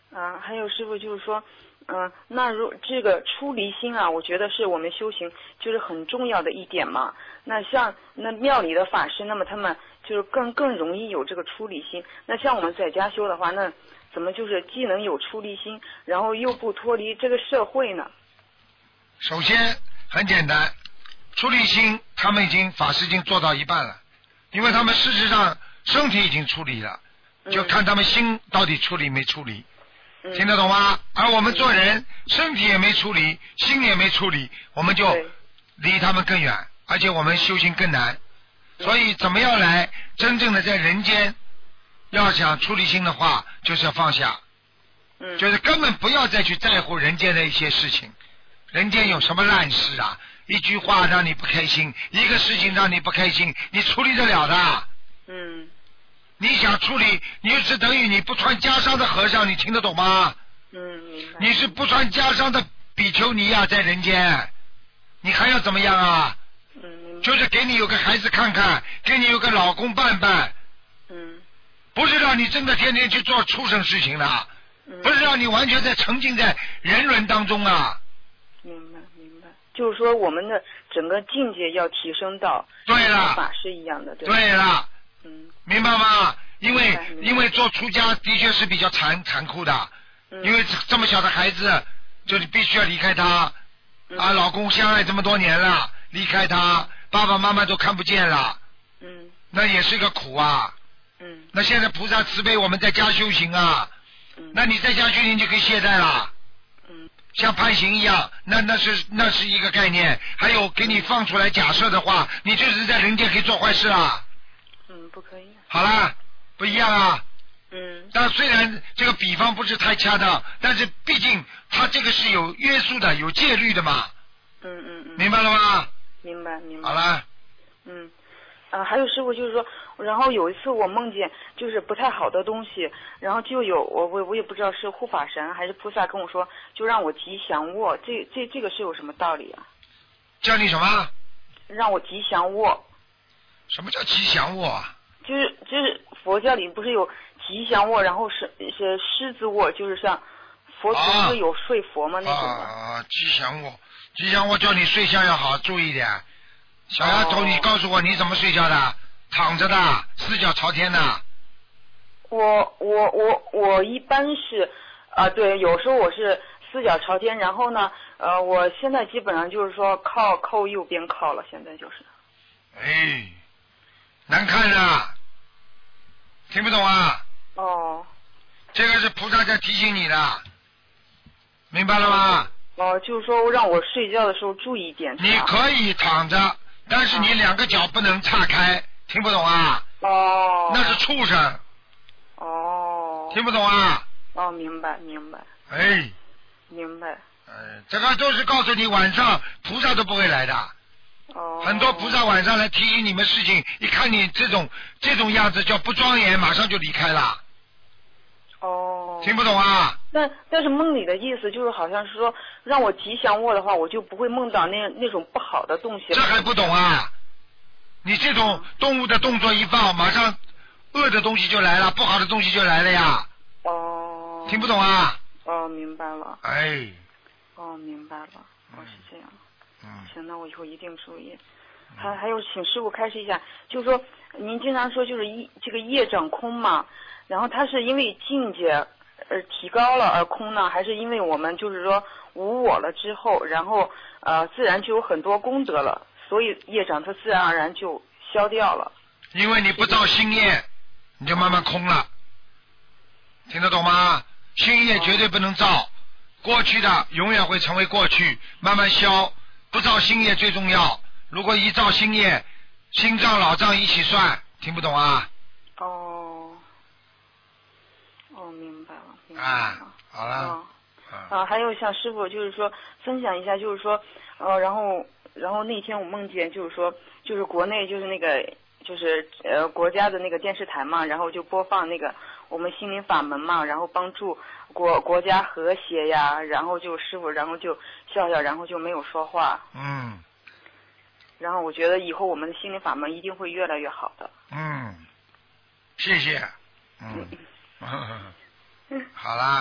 啊，还有师傅就是说，嗯、呃，那如这个出离心啊，我觉得是我们修行就是很重要的一点嘛。那像那庙里的法师，那么他们就是更更容易有这个出离心。那像我们在家修的话，那怎么就是既能有出离心，然后又不脱离这个社会呢？ 首先很简单，出离心他们已经法师已经做到一半了，因为他们事实上身体已经处理了，就看他们心到底处理没处理。听得懂吗？而我们做人，身体也没处理，心也没处理，我们就离他们更远，而且我们修行更难。所以，怎么样来真正的在人间，要想出离心的话，就是要放下，就是根本不要再去在乎人间的一些事情。人间有什么烂事啊？一句话让你不开心，一个事情让你不开心，你处理得了的？ 嗯。 你想处理，你是等于你不穿袈裟的和尚，你听得懂吗？ 嗯，明白。 你是不穿袈裟的比丘尼呀、啊，在人间，你还要怎么样啊？ 嗯， 就是给你有个孩子看看，给你有个老公伴伴。 嗯。 不是让你真的天天去做畜生事情的， 嗯、 不是让你完全在沉浸在人伦当中啊。 明白，明白。就是说，我们的整个境界要提升到对了法师一样的，对吧？ 对了。 嗯， 明白吗？因为因为做出家的确是比较残残酷的， 嗯、 因为这么小的孩子，就你必须要离开他， 嗯、 啊，老公相爱这么多年了，离开他，爸爸妈妈都看不见了， 嗯， 那也是个苦啊， 嗯， 那现在菩萨慈悲，我们在家修行啊， 嗯， 那你在家修行就可以懈怠了， 嗯， 像判刑一样，那那是那是一个概念，还有给你放出来假设的话，你就是在人间可以做坏事啊。 嗯，不可以。 好了，不一样啊。 嗯。 但虽然这个比方不是太恰当，但是毕竟它这个是有约束的、有戒律的嘛。 嗯嗯嗯。 明白了吗？ 明白明白。 好了。 嗯。啊，还有师傅就是说，然后有一次我梦见就是不太好的东西，然后就有我我我也不知道是护法神还是菩萨跟我说，就让我吉祥卧，这这这个是有什么道理啊？ 叫你什么？ 让我吉祥卧。 什么叫吉祥卧？ 就是就是佛教里不是有吉祥卧，然后是是狮子卧，就是像佛祖不是有睡佛吗？那种的。 啊，吉祥卧，吉祥卧叫你睡觉要好注意点。小丫头，你告诉我你怎么睡觉的？躺着的，四脚朝天的。 我我我我一般是啊，对，有时候我是四脚朝天，然后呢，呃，我现在基本上就是说靠靠右边靠了，现在就是。 哎。难看啊，听不懂啊？ 哦。 这个是菩萨在提醒你的，明白了吗？ 哦，就是说让我睡觉的时候注意一点。 你可以躺着，但是你两个脚不能岔开，听不懂啊？ 哦。 那是畜生。 哦。 听不懂啊？ 哦，明白明白。 哎。 明白。 哎，这个都是告诉你晚上菩萨都不会来的。 哦。 很多菩萨晚上来提醒你们事情，一看你这种这种样子叫不庄严，马上就离开了。 哦。 听不懂啊？ 但但是梦里的意思就是好像是说让我吉祥卧的话，我就不会梦到那那种不好的东西。 这还不懂啊？你这种动物的动作一放，马上恶的东西就来了，不好的东西就来了呀。 哦。 听不懂啊？ 哦，明白了。 哎。 哦，明白了。哦，是这样。 嗯。 行，那我以后一定注意。还还有，请师傅开示一下，就是说您经常说就是一这个业障空嘛，然后它是因为境界呃提高了而空呢，还是因为我们就是说无我了之后，然后呃自然就有很多功德了，所以业障它自然而然就消掉了。 因为你不造新业，你就慢慢空了，听得懂吗？新业绝对不能造，过去的永远会成为过去，慢慢消。不造新业最重要，如果一造新业，新账老账一起算，听不懂啊？ 哦，哦，明白了，明白了。 啊，好了。 啊、嗯，啊，还有像师傅就是说分享一下，就是说呃，然后然后那天我梦见就是说就是国内就是那个就是呃国家的那个电视台嘛，然后就播放那个我们心灵法门嘛，然后帮助国国家和谐呀，然后就师傅然后就笑笑，然后就没有说话。 嗯。 然后我觉得以后我们的心灵法门一定会越来越好的。 嗯，谢谢。嗯。嗯好啦，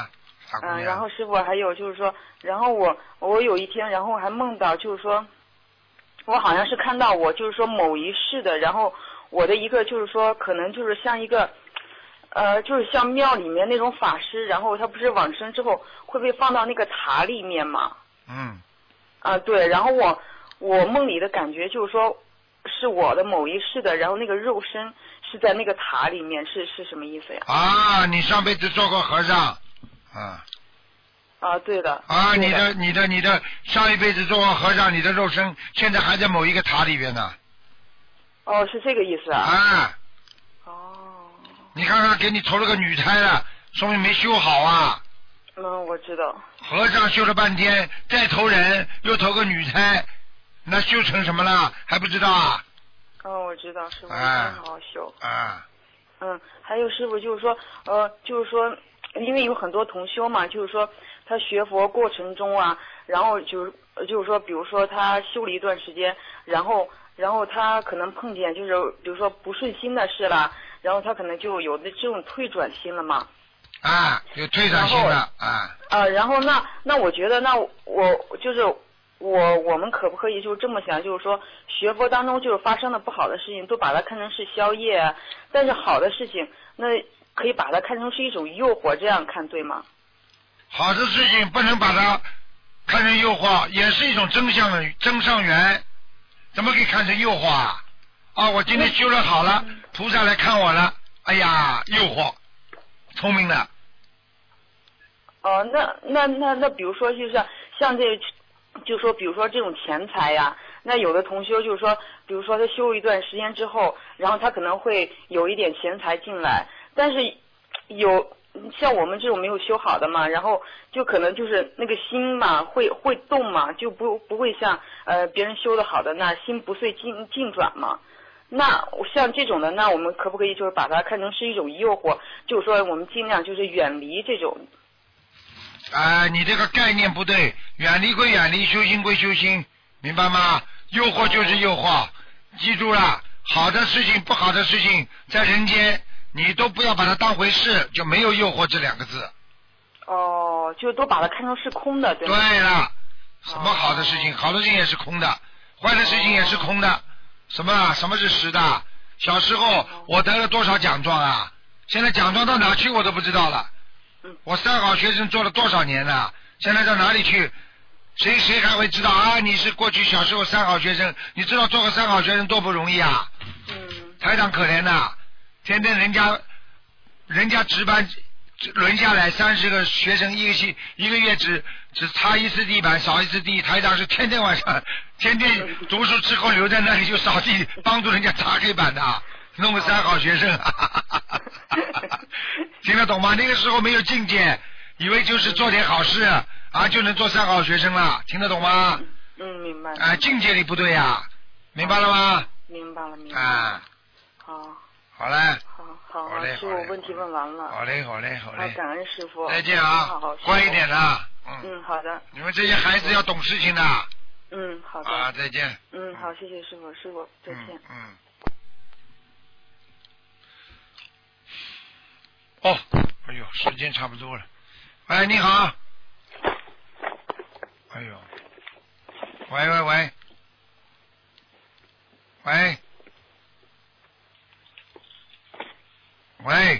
嗯，然后师傅还有就是说，然后我我有一天，然后还梦到就是说，我好像是看到我就是说某一世的，然后我的一个就是说可能就是像一个。呃，就是像庙里面那种法师，然后他不是往生之后会被放到那个塔里面吗？ 嗯。 啊，对，然后我我梦里的感觉就是说，是我的某一世的，然后那个肉身是在那个塔里面，是是什么意思呀？ 啊，你上辈子做过和尚，啊。 啊，对的。 啊， 对的你的你的你的上一辈子做过和尚，你的肉身现在还在某一个塔里边呢。 哦，是这个意思啊。 啊。你看看，给你投了个女胎了，说明没修好啊。 嗯，我知道。 和尚修了半天，再投人，又投个女胎，那修成什么了？还不知道啊？ 哦，我知道，师傅， 啊好好修。 啊。 嗯，还有师傅就是说，呃，就是说，因为有很多同修嘛，就是说他学佛过程中啊，然后就是就是说，比如说他修了一段时间，然后然后他可能碰见就是比如说不顺心的事了。然后他可能就有的这种退转心了嘛。 啊，有退转心了啊。 啊，然后那那我觉得那我就是我我们可不可以就这么想，就是说学佛当中就是发生的不好的事情都把它看成是宵夜啊，但是好的事情那可以把它看成是一种诱惑，这样看对吗？ 好的事情不能把它看成诱惑，也是一种增上增上缘，怎么可以看成诱惑啊？啊，我今天修得好了，菩萨来看我了，哎呀，诱惑，聪明的。 哦，那那那那，比如说就是像这，就说比如说这种钱财呀，那有的同修就是说，比如说他修一段时间之后，然后他可能会有一点钱财进来，但是有像我们这种没有修好的嘛，然后就可能就是那个心嘛会会动嘛，就不不会像呃别人修的好的那心不遂境境转嘛。那像这种的，那我们可不可以就是把它看成是一种诱惑？就是说我们尽量就是远离这种。 啊、呃，你这个概念不对，远离归远离，修心归修心，明白吗？诱惑就是诱惑，记住了，好的事情、不好的事情，在人间你都不要把它当回事，就没有诱惑这两个字。 哦，就都把它看成是空的，对吗？ 对了，什么好的事情？好的事情也是空的，坏的事情也是空的。什么啊？什么是实的？小时候我得了多少奖状啊？现在奖状到哪去我都不知道了。我三好学生做了多少年了？现在到哪里去？谁谁还会知道啊？你是过去小时候三好学生，你知道做个三好学生多不容易啊？ 嗯。 台长可怜呐，天天人家人家值班轮下来三十个学生，一个星一个月只只擦一次地板，扫一次地。台长是天天晚上天天读书之后留在那里就扫地，帮助人家擦黑板的，弄个三好学生。听得懂吗？那个时候没有境界，以为就是做点好事啊就能做三好学生了，听得懂吗？ 嗯，明白。 啊，境界里不对呀、啊，明白了吗？ 明白了，明白了。 啊， 好。 好嘞。 好好， 好嘞， 师傅问题问完了。 好嘞，好嘞，好嘞。 好，感恩师傅。 再见啊！ 好好乖一点啦。 嗯。嗯，好的。 你们这些孩子要懂事情的。 嗯，好的。 啊，再见。 嗯，好，谢谢师傅，师傅再见。 嗯。嗯哦，哎呦，时间差不多了。喂，你好。哎呦，喂喂喂，喂，喂，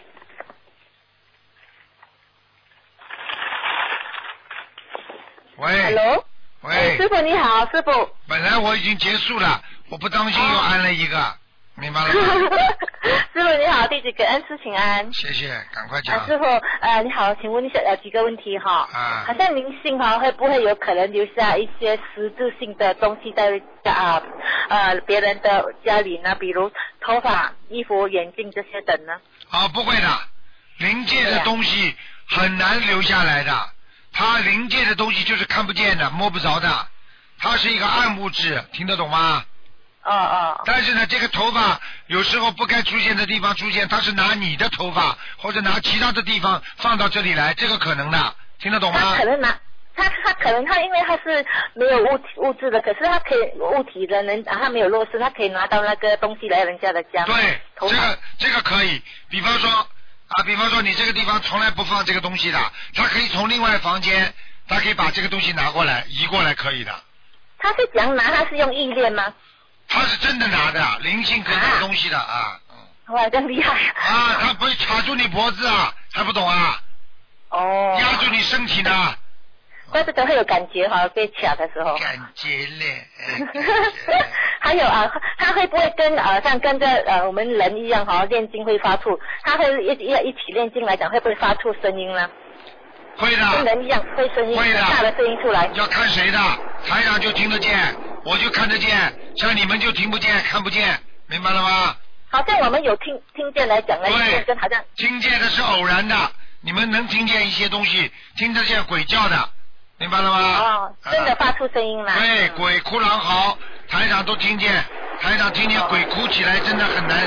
喂 ，Hello， 喂、 哎，师傅你好，师傅。 本来我已经结束了，我不当心又按了一个。啊明白了吗？ 师傅你好，弟子感恩师请安。 谢谢，赶快讲。 啊、师傅，呃，你好，请问一下呃几个问题哈。 啊。 好像灵性哈会不会有可能留下一些实质性的东西在啊呃别人的家里呢？比如头发、衣服、眼镜这些等呢？ 啊，不会的，灵界的东西很难留下来的。它灵界的东西就是看不见的、摸不着的，它是一个暗物质，听得懂吗？ 哦哦。 但是呢，这个头发有时候不该出现的地方出现，他是拿你的头发或者拿其他的地方放到这里来，这个可能的，听得懂吗？ 他可能拿他他可能他因为他是没有物物质的，可是他可以物体的人他没有落实，他可以拿到那个东西来人家的家。 对，这个这个可以，比方说啊，比方说你这个地方从来不放这个东西的，他可以从另外房间，他可以把这个东西拿过来，移过来可以的。 他是怎样拿？他是用意念吗？ 他是真的拿的，灵性可以拿东西的啊。 嗯、哇，真厉害啊！他不会卡住你脖子啊，还不懂啊？ 哦。 压住你身体呢。 怪不得会有感觉哈，被卡的时候。 感觉嘞。 还有啊，他会不会跟呃像跟着呃我们人一样哈，念经会发出？他会一一一起念经来讲，会不会发出声音呢？ 会的。 跟人一样会声音， 会的， 大的声音出来。 要看谁的，台长就听得见，我就看得见，像你们就听不见、看不见，明白了吗？ 好像我们有听听见来讲了，跟好像听见的是偶然的，你们能听见一些东西，听得见鬼叫的。明白了吗？ 哦，真的发出声音了。 对，鬼哭狼嚎，台长都听见，台长听见鬼哭起来真的很难。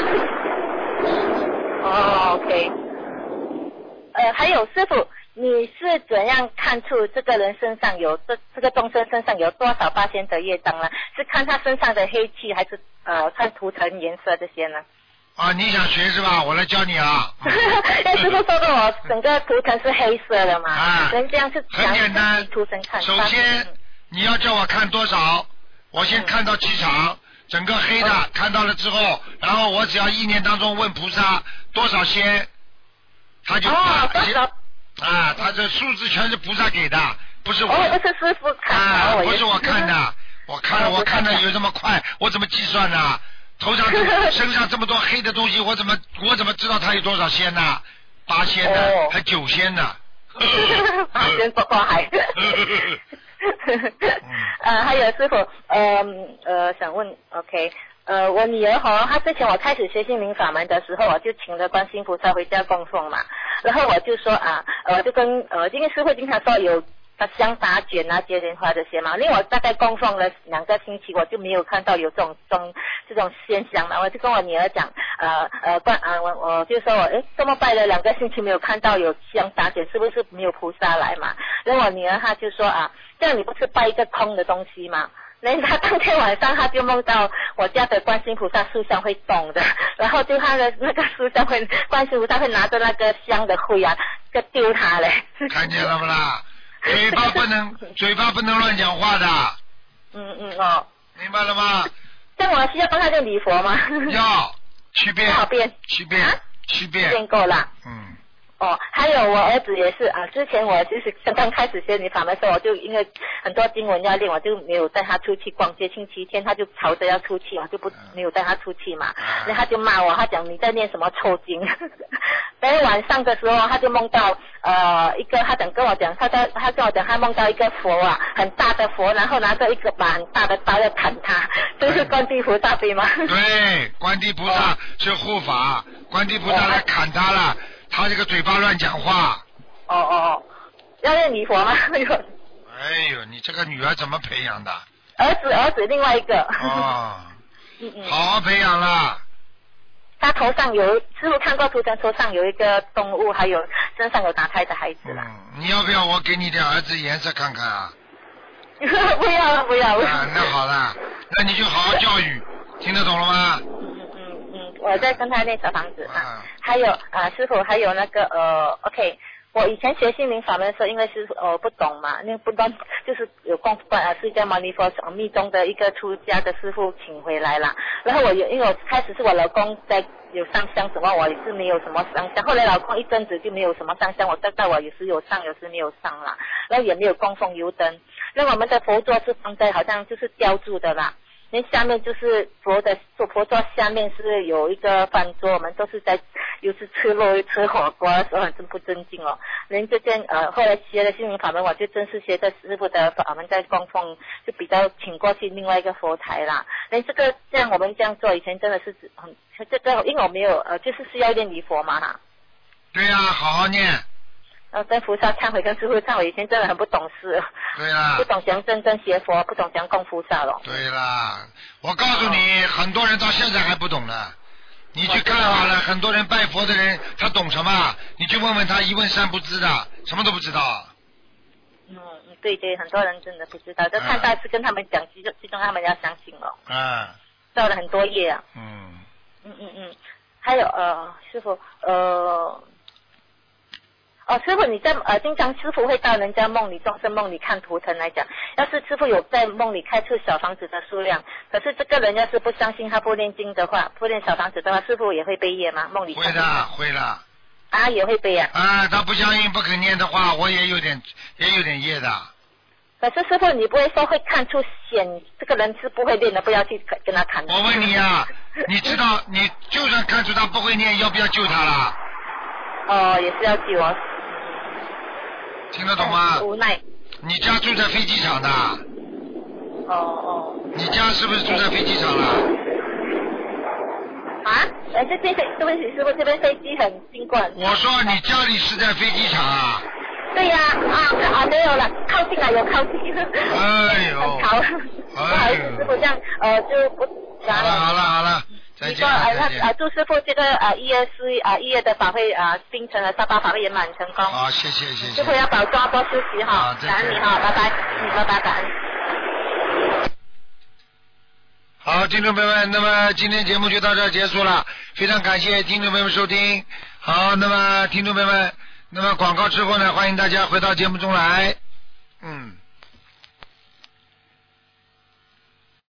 哦 ，OK。呃，还有师傅，你是怎样看出这个人身上有这这个众生身上有多少八仙的业障呢？是看他身上的黑气，还是呃看图腾颜色这些呢？ 啊，你想学是吧？我来教你啊。 哎，师傅说过我整个图腾是黑色的嘛？ 啊。 人这样是很简单。 图腾看。 首先，嗯、你要叫我看多少？我先看到气场，嗯、整个黑的、嗯、看到了之后，然后我只要意念当中问菩萨多少仙，他就哦，多少？ 啊，他这数字全是菩萨给的，不是我。 哦，不是师傅看的。 啊，不是我看的，我看我看的有这么快，我怎么计算呢？头上身上这么多黑的东西，我怎么我怎么知道他有多少仙呢？八仙呢，哦、还九仙呢。 八仙多花海。呃，还有师傅，呃呃，想问 ，OK， 呃，我女儿哈，她之前我开始学心灵法门的时候，我就请了观世音菩萨回家供奉嘛，然后我就说啊，呃，就跟呃，因为师傅经常说有。他香打卷啊、接莲花这些嘛，因为我大概供奉了两个星期，我就没有看到有这种这种这种现象嘛，我就跟我女儿讲，呃呃，关啊，我我就说我诶，这么拜了两个星期没有看到有香打卷，是不是没有菩萨来嘛？然后我女儿她就说啊，这样你不是拜一个空的东西嘛？然后她当天晚上她就梦到我家的观世音菩萨塑像会动的，然后就她的那个塑像会，观世音菩萨会拿着那个香的灰啊，就丢她嘞。 看见了不啦？嘴巴不能，嘴巴不能乱讲话的。 嗯嗯哦。 明白了吗？ 那我需要帮他念礼佛吗？ 要，七遍。 多少遍？ 七遍。啊、七遍。 遍够了。 嗯。 哦，还有我儿子也是啊，之前我就是刚刚开始学你法门的时候，我就因为很多经文要练，我就没有带他出去逛街。星期天他就吵着要出去，我就不没有带他出去嘛。然后他就骂我，他讲你在念什么臭经。然后晚上的时候，他就梦到呃一个，他讲跟我讲，他在他跟我讲，他梦到一个佛啊，很大的佛，然后拿着一个把很大的刀要砍他，就是观地菩萨对吗？ 对，观地菩萨是护法，观地菩萨来砍他了。他这个嘴巴乱讲话。 哦哦哦，要念礼佛吗？ 哎呦，你这个女儿怎么培养的？ 儿子，儿子，另外一个。 哦。 嗯嗯。 好好培养了。 他头上有，师傅看过图腾，头上有一个动物，还有身上有打胎的孩子了。 嗯，你要不要我给你的儿子颜色看看啊？ 不要了，不要了。 啊，那好了，那你就好好教育，听得懂了吗？ 我在跟他念小房子啊，还有啊，师傅还有那个呃 ，OK， 我以前学心灵法门的时候，因为是呃不懂嘛，那不懂就是有供啊释迦牟尼佛密宗的一个出家的师傅请回来了，然后我有因为我开始是我老公在有上香什么，我也是没有什么上香，后来老公一阵子就没有什么上香，我大概我有时有上，有时没有上啦，然后也没有供奉油灯，那我们的佛座是放在好像就是吊住的啦。那下面就是佛的佛座下面是有一个饭桌，我们都是在又是吃肉又吃火锅的时候，真不尊敬哦。人这件呃后来学了心灵法门，我就正式学的师傅的法门在供奉，就比较请过去另外一个佛台啦。人这个这样我们这样做，以前真的是很这个，因为我没有呃就是是要念礼佛嘛哈。 对呀、啊，好好念。 呃，跟菩萨忏悔，跟师父忏悔，以前真的很不懂事。 对啦。 不懂怎样真正学佛，不懂怎样供菩萨了。 对啦，我告诉你，哦、很多人到现在还不懂呢。你去看好了，很多人拜佛的人，他懂什么？你去问问他，一问三不知的，什么都不知道。 嗯，对对，很多人真的不知道，就看大师跟他们讲，其中其中他们要相信了。 嗯。 造了很多业啊。 嗯。 嗯嗯嗯，还有呃，师父呃。 哦，师傅你在呃，经常师傅会到人家梦里、众生梦里看图腾来讲，要是师傅有在梦里开出小房子的数量，可是这个人要是不相信他不念经的话，不念小房子的话，师傅也会背业吗？梦里会的，会的。 啊，也会背啊。 啊，他不相信不肯念的话，我也有点也有点业的。 可是师傅，你不会说会看出显这个人是不会念的，不要去跟他谈。 我问你啊，你知道你就算看出他不会念，要不要救他啦？ 哦，也是要救哦。 听得懂吗？ 无奈。 你家住在飞机场的？ 哦哦。 你家是不是住在飞机场了？ 啊？呃，这边飞，对不起，师傅，这边飞机很经过。 我说你家里是在飞机场啊？ 对呀、啊，啊啊没有了，靠近了，有靠近。 哎呦。 很潮。不好意思，师傅这样呃就不。 好了好了好了。再见啊再见。 啊，祝师傅这个啊一月四啊一月的法会啊冰城的沙巴法会圆满成功。 好，谢谢谢谢。 师傅要保重，多休息哈，感恩你哈，拜拜，嗯，拜拜，感恩。 好，听众朋友们，那么今天节目就到这儿结束了，非常感谢听众朋友们收听。好，那么听众朋友们，那么广告之后呢，欢迎大家回到节目中来。